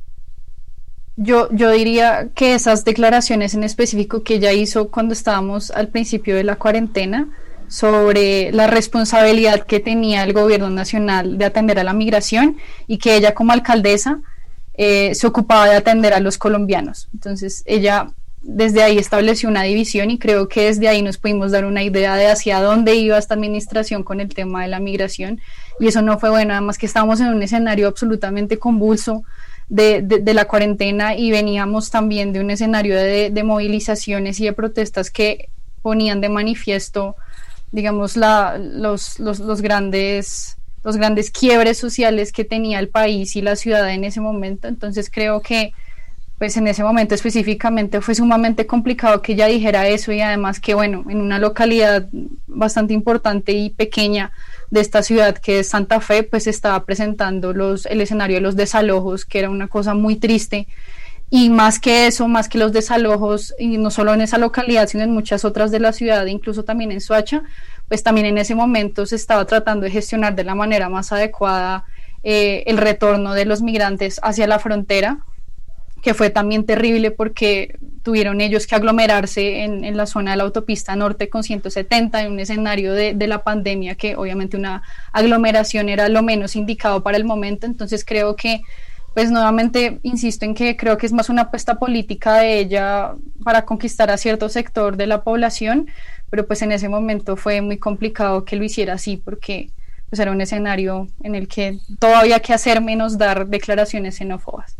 Yo diría que esas declaraciones en específico que ella hizo cuando estábamos al principio de la cuarentena sobre la responsabilidad que tenía el gobierno nacional de atender a la migración y que ella como alcaldesa se ocupaba de atender a los colombianos. Entonces ella desde ahí estableció una división y creo que desde ahí nos pudimos dar una idea de hacia dónde iba esta administración con el tema de la migración, y eso no fue bueno. Además que estábamos en un escenario absolutamente convulso de la cuarentena y veníamos también de un escenario de movilizaciones y de protestas que ponían de manifiesto, digamos, los grandes quiebres sociales que tenía el país y la ciudad en ese momento. Entonces creo que pues en ese momento específicamente fue sumamente complicado que ella dijera eso, y además que bueno, en una localidad bastante importante y pequeña de esta ciudad que es Santa Fe, pues estaba presentando el escenario de los desalojos, que era una cosa muy triste. Y más que eso, más que los desalojos, y no solo en esa localidad, sino en muchas otras de la ciudad, incluso también en Soacha, pues también en ese momento se estaba tratando de gestionar de la manera más adecuada el retorno de los migrantes hacia la frontera, que fue también terrible porque tuvieron ellos que aglomerarse en la zona de la autopista norte con 170 en un escenario de la pandemia, que obviamente una aglomeración era lo menos indicado para el momento. Entonces creo que, pues nuevamente insisto en que creo que es más una apuesta política de ella para conquistar a cierto sector de la población, pero pues en ese momento fue muy complicado que lo hiciera así, porque pues era un escenario en el que todo había que hacer menos dar declaraciones xenófobas.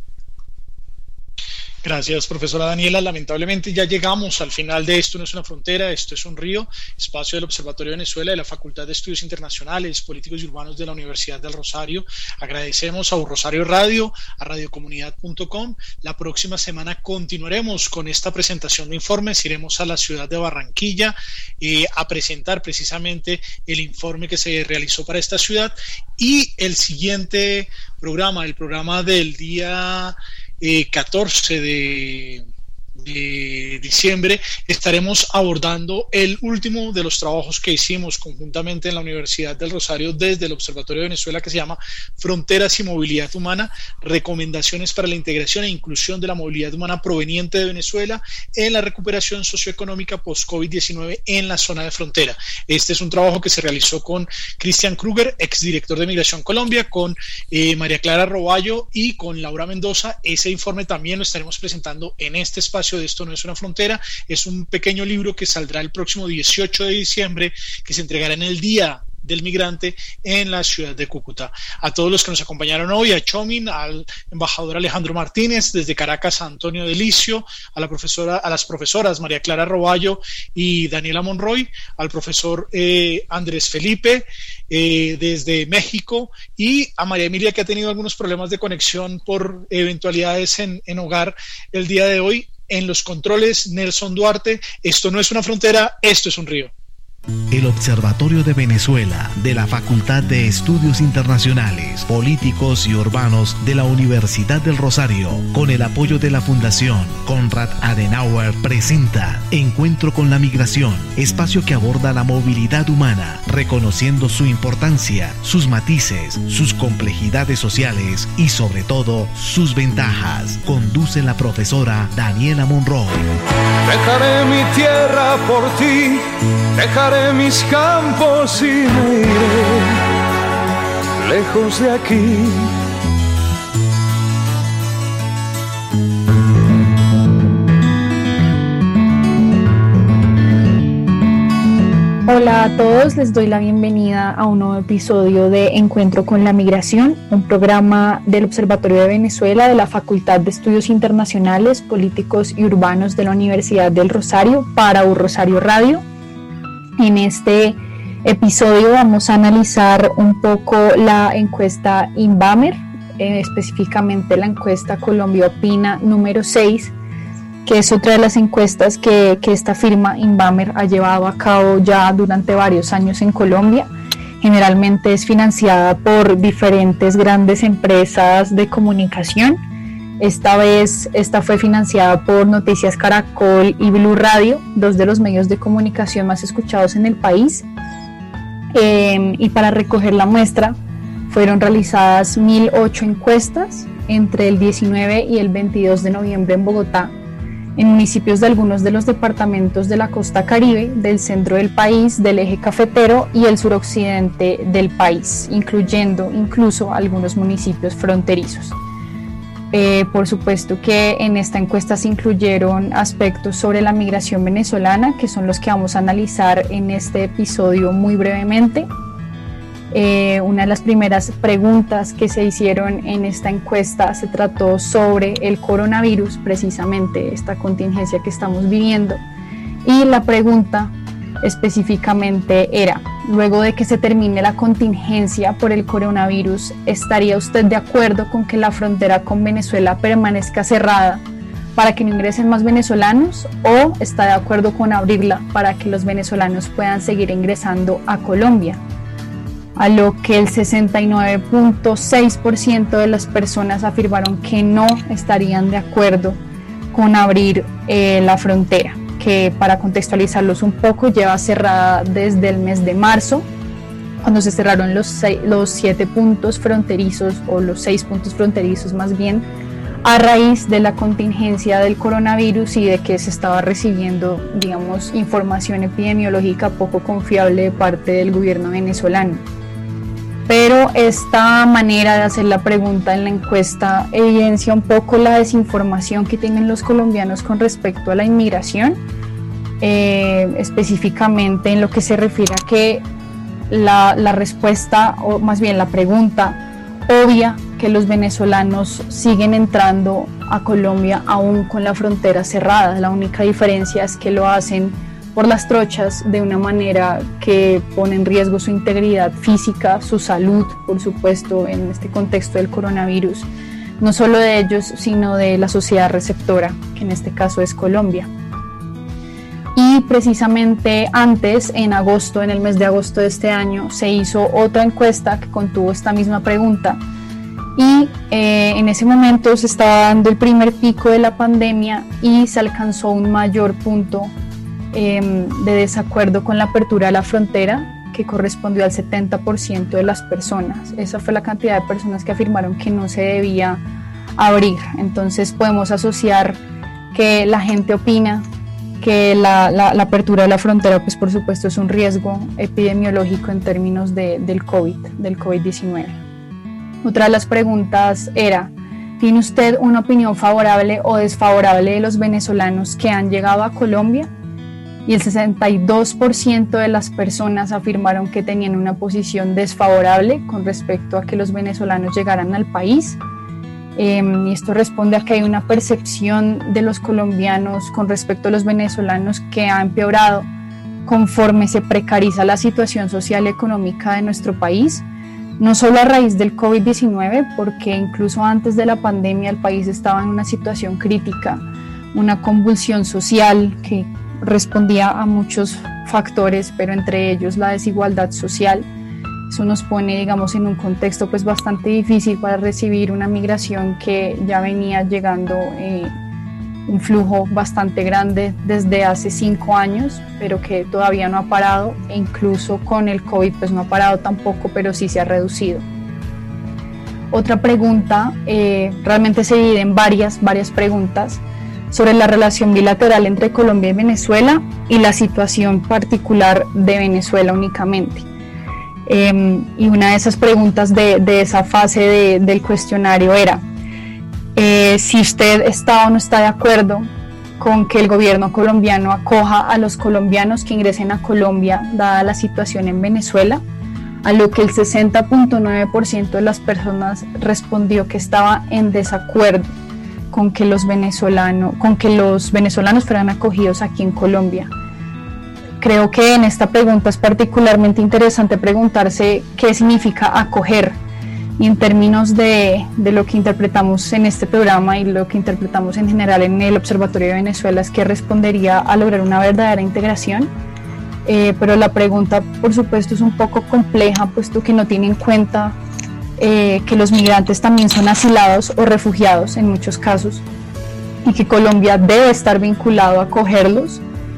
Gracias, profesora Daniela. Lamentablemente ya llegamos al final de Esto no es una frontera, esto es un río, espacio del Observatorio de Venezuela de la Facultad de Estudios Internacionales, Políticos y Urbanos de la Universidad del Rosario. Agradecemos a Rosario Radio, a radiocomunidad.com. La próxima semana continuaremos con esta presentación de informes. Iremos a la ciudad de Barranquilla a presentar precisamente el informe que se realizó para esta ciudad, y el siguiente programa, el programa del día 14 de diciembre, estaremos abordando el último de los trabajos que hicimos conjuntamente en la Universidad del Rosario desde el Observatorio de Venezuela, que se llama Fronteras y Movilidad Humana, recomendaciones para la integración e inclusión de la movilidad humana proveniente de Venezuela en la recuperación socioeconómica post-COVID-19 en la zona de frontera. Este es un trabajo que se realizó con Cristian Kruger, exdirector de Migración Colombia, con María Clara Roballo y con Laura Mendoza. Ese informe también lo estaremos presentando en este espacio de Esto no es una frontera. Es un pequeño libro que saldrá el próximo 18 de diciembre, que se entregará en el Día del Migrante en la ciudad de Cúcuta. A todos los que nos acompañaron hoy, a Chomin, al embajador Alejandro Martínez, desde Caracas a Antonio Delicio, a las profesoras María Clara Roballo y Daniela Monroy, al profesor Andrés Felipe desde México, y a María Emilia, que ha tenido algunos problemas de conexión por eventualidades en hogar el día de hoy. En los controles, Nelson Duarte. Esto no es una frontera, esto es un río. El Observatorio de Venezuela de la Facultad de Estudios Internacionales, Políticos y Urbanos de la Universidad del Rosario, con el apoyo de la Fundación Konrad Adenauer, presenta Encuentro con la Migración, espacio que aborda la movilidad humana, reconociendo su importancia, sus matices, sus complejidades sociales y sobre todo sus ventajas. Conduce la profesora Daniela Monroy. Dejaré mi tierra por ti, dejaré mis campos y me iré lejos de aquí. Hola a todos, les doy la bienvenida a un nuevo episodio de Encuentro con la Migración, un programa del Observatorio de Venezuela de la Facultad de Estudios Internacionales, Políticos y Urbanos de la Universidad del Rosario para Rosario Radio. En este episodio vamos a analizar un poco la encuesta Invamer, específicamente la encuesta Colombia Opina número 6, que es otra de las encuestas que esta firma Invamer ha llevado a cabo ya durante varios años en Colombia. Generalmente es financiada por diferentes grandes empresas de comunicación. Esta vez fue financiada por Noticias Caracol y Blue Radio, dos de los medios de comunicación más escuchados en el país. Y para recoger la muestra fueron realizadas 1.008 encuestas entre el 19 y el 22 de noviembre en Bogotá, en municipios de algunos de los departamentos de la costa caribe, del centro del país, del eje cafetero y el suroccidente del país, incluyendo incluso algunos municipios fronterizos. Por supuesto que en esta encuesta se incluyeron aspectos sobre la migración venezolana, que son los que vamos a analizar en este episodio muy brevemente. Una de las primeras preguntas que se hicieron en esta encuesta se trató sobre el coronavirus, precisamente esta contingencia que estamos viviendo, y la pregunta específicamente era: luego de que se termine la contingencia por el coronavirus, ¿estaría usted de acuerdo con que la frontera con Venezuela permanezca cerrada para que no ingresen más venezolanos, o está de acuerdo con abrirla para que los venezolanos puedan seguir ingresando a Colombia? A lo que el 69.6% de las personas afirmaron que no estarían de acuerdo con abrir la frontera, que, para contextualizarlos un poco, lleva cerrada desde el mes de marzo, cuando se cerraron los 7 puntos fronterizos, o los 6 puntos fronterizos más bien, a raíz de la contingencia del coronavirus y de que se estaba recibiendo, digamos, información epidemiológica poco confiable de parte del gobierno venezolano. Pero esta manera de hacer la pregunta en la encuesta evidencia un poco la desinformación que tienen los colombianos con respecto a la inmigración, específicamente en lo que se refiere a que la respuesta, o más bien la pregunta, obvia que los venezolanos siguen entrando a Colombia aún con la frontera cerrada. La única diferencia es que lo hacen por las trochas, de una manera que pone en riesgo su integridad física, su salud, por supuesto, en este contexto del coronavirus, no solo de ellos, sino de la sociedad receptora, que en este caso es Colombia. Y precisamente antes, en agosto, en el mes de agosto de este año, se hizo otra encuesta que contuvo esta misma pregunta, y en ese momento se estaba dando el primer pico de la pandemia y se alcanzó un mayor punto de desacuerdo con la apertura de la frontera, que correspondió al 70% de las personas. Esa fue la cantidad de personas que afirmaron que no se debía abrir. Entonces podemos asociar que la gente opina que la apertura de la frontera, pues por supuesto, es un riesgo epidemiológico en términos del COVID-19. Otra de las preguntas era: ¿tiene usted una opinión favorable o desfavorable de los venezolanos que han llegado a Colombia? Y el 62% de las personas afirmaron que tenían una posición desfavorable con respecto a que los venezolanos llegaran al país. Y esto responde a que hay una percepción de los colombianos con respecto a los venezolanos que ha empeorado conforme se precariza la situación social y económica de nuestro país, no solo a raíz del COVID-19, porque incluso antes de la pandemia el país estaba en una situación crítica, una convulsión social que respondía a muchos factores, pero entre ellos la desigualdad social. Eso nos pone, digamos, en un contexto pues bastante difícil para recibir una migración que ya venía llegando un flujo bastante grande desde hace 5 años, pero que todavía no ha parado, e incluso con el COVID pues no ha parado tampoco, pero sí se ha reducido. Otra pregunta, realmente se divide en varias preguntas, sobre la relación bilateral entre Colombia y Venezuela y la situación particular de Venezuela únicamente. Y una de esas preguntas de esa fase del cuestionario era si usted está o no está de acuerdo con que el gobierno colombiano acoja a los colombianos que ingresen a Colombia, dada la situación en Venezuela, a lo que el 60.9% de las personas respondió que estaba en desacuerdo con que los venezolanos fueran acogidos aquí en Colombia. Creo que en esta pregunta es particularmente interesante preguntarse qué significa acoger, y en términos de lo que interpretamos en este programa y lo que interpretamos en general en el Observatorio de Venezuela, es que respondería a lograr una verdadera integración, pero la pregunta por supuesto es un poco compleja, puesto que no tiene en cuenta que los migrantes también son asilados o refugiados en muchos casos, y que Colombia debe estar vinculado a acogerlos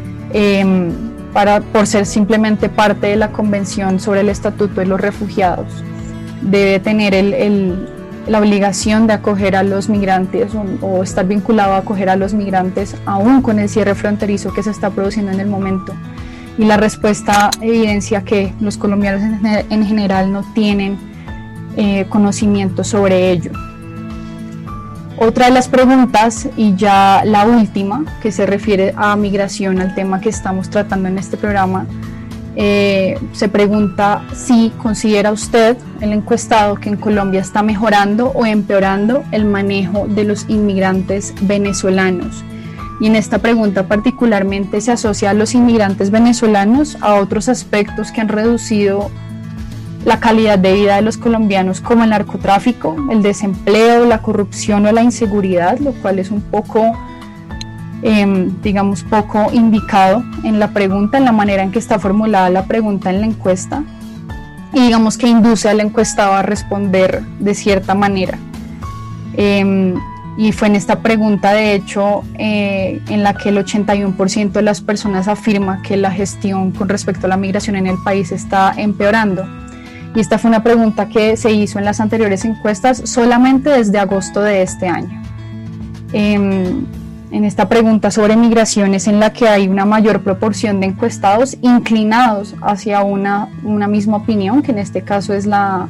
por ser simplemente parte de la Convención sobre el Estatuto de los Refugiados. Debe tener la obligación de acoger a los migrantes o estar vinculado a acoger a los migrantes, aún con el cierre fronterizo que se está produciendo en el momento. Y la respuesta evidencia que los colombianos en general no tienen conocimiento sobre ello. Otra de las preguntas, y ya la última, que se refiere a migración, al tema que estamos tratando en este programa, se pregunta si considera usted, el encuestado, que en Colombia está mejorando o empeorando el manejo de los inmigrantes venezolanos. Y en esta pregunta particularmente se asocia a los inmigrantes venezolanos a otros aspectos que han reducido la calidad de vida de los colombianos, como el narcotráfico, el desempleo, la corrupción o la inseguridad, lo cual es un poco poco indicado en la pregunta, en la manera en que está formulada la pregunta en la encuesta, y digamos que induce al encuestado a responder de cierta manera. Y fue en esta pregunta, de hecho, en la que el 81% de las personas afirma que la gestión con respecto a la migración en el país está empeorando. Y esta fue una pregunta que se hizo en las anteriores encuestas solamente desde agosto de este año. En esta pregunta sobre migraciones, en la que hay una mayor proporción de encuestados inclinados hacia una misma opinión, que en este caso es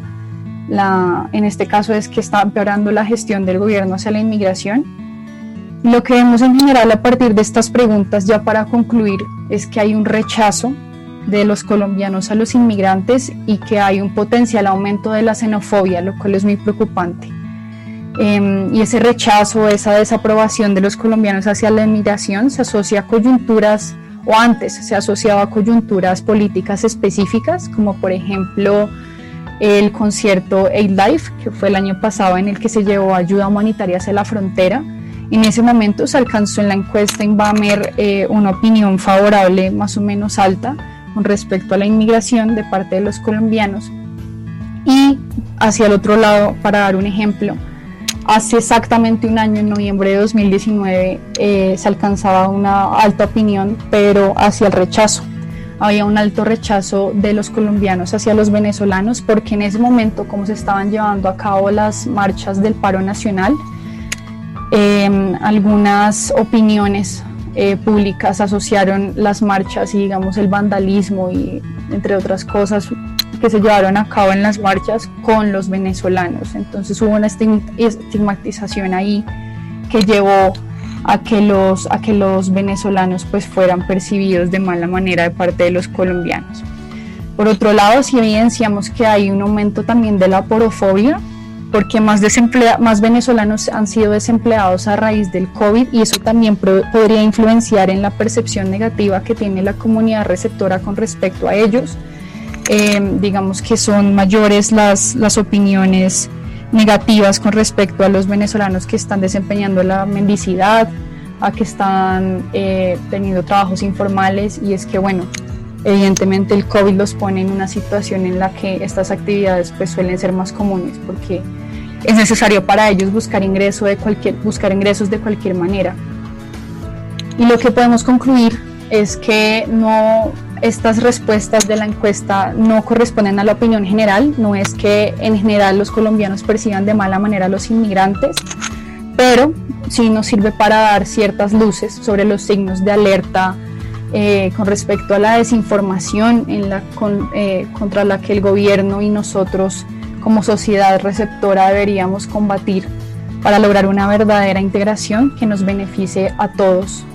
que está empeorando la gestión del gobierno hacia la inmigración. Lo que vemos en general a partir de estas preguntas, ya para concluir, es que hay un rechazo de los colombianos a los inmigrantes y que hay un potencial aumento de la xenofobia, lo cual es muy preocupante. Y ese rechazo, esa desaprobación de los colombianos hacia la inmigración se asocia a coyunturas, o antes se asociaba a coyunturas políticas específicas, como por ejemplo el concierto Aid Life, que fue el año pasado, en el que se llevó ayuda humanitaria hacia la frontera. En ese momento se alcanzó en la encuesta Inbamer una opinión favorable más o menos alta con respecto a la inmigración de parte de los colombianos. Y hacia el otro lado, para dar un ejemplo, hace exactamente un año, en noviembre de 2019, se alcanzaba una alta opinión, pero hacia el rechazo. Había un alto rechazo de los colombianos hacia los venezolanos, porque en ese momento, como se estaban llevando a cabo las marchas del paro nacional, algunas opiniones públicas asociaron las marchas y, digamos, el vandalismo y entre otras cosas que se llevaron a cabo en las marchas con los venezolanos. Entonces hubo una estigmatización ahí que llevó a que los venezolanos pues fueran percibidos de mala manera de parte de los colombianos. Por otro lado, sí evidenciamos que hay un aumento también de la porofobia, porque más venezolanos han sido desempleados a raíz del COVID, y eso también podría influenciar en la percepción negativa que tiene la comunidad receptora con respecto a ellos. Digamos que son mayores las opiniones negativas con respecto a los venezolanos que están desempeñando la mendicidad, a que están teniendo trabajos informales, y es que, bueno, evidentemente el COVID los pone en una situación en la que estas actividades pues suelen ser más comunes, porque es necesario para ellos buscar ingresos de cualquier manera. Y lo que podemos concluir es que estas respuestas de la encuesta no corresponden a la opinión general. No es que en general los colombianos perciban de mala manera a los inmigrantes, pero sí nos sirve para dar ciertas luces sobre los signos de alerta con respecto a la desinformación contra la que el gobierno y nosotros como sociedad receptora deberíamos combatir para lograr una verdadera integración que nos beneficie a todos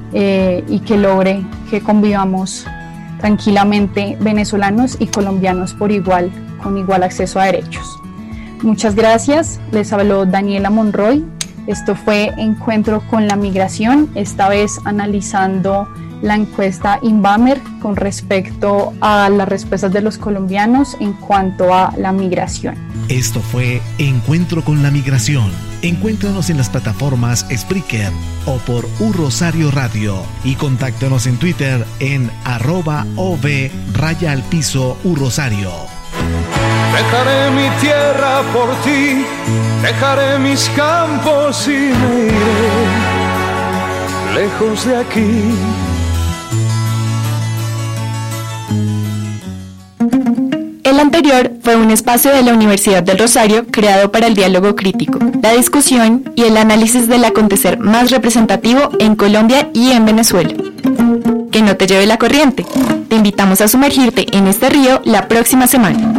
y que logre que convivamos tranquilamente venezolanos y colombianos por igual, con igual acceso a derechos. Muchas gracias, les habló Daniela Monroy. Esto fue Encuentro con la Migración, esta vez analizando la encuesta Inbamer con respecto a las respuestas de los colombianos en cuanto a la migración. Esto fue Encuentro con la Migración. Encuéntranos en las plataformas Spreaker o por Rosario Radio y contáctanos en Twitter en @ov_Rosario. Dejaré mi tierra por ti, dejaré mis campos y me iré lejos de aquí. El anterior fue un espacio de la Universidad del Rosario creado para el diálogo crítico, la discusión y el análisis del acontecer más representativo en Colombia y en Venezuela. Que no te lleve la corriente. Te invitamos a sumergirte en este río la próxima semana.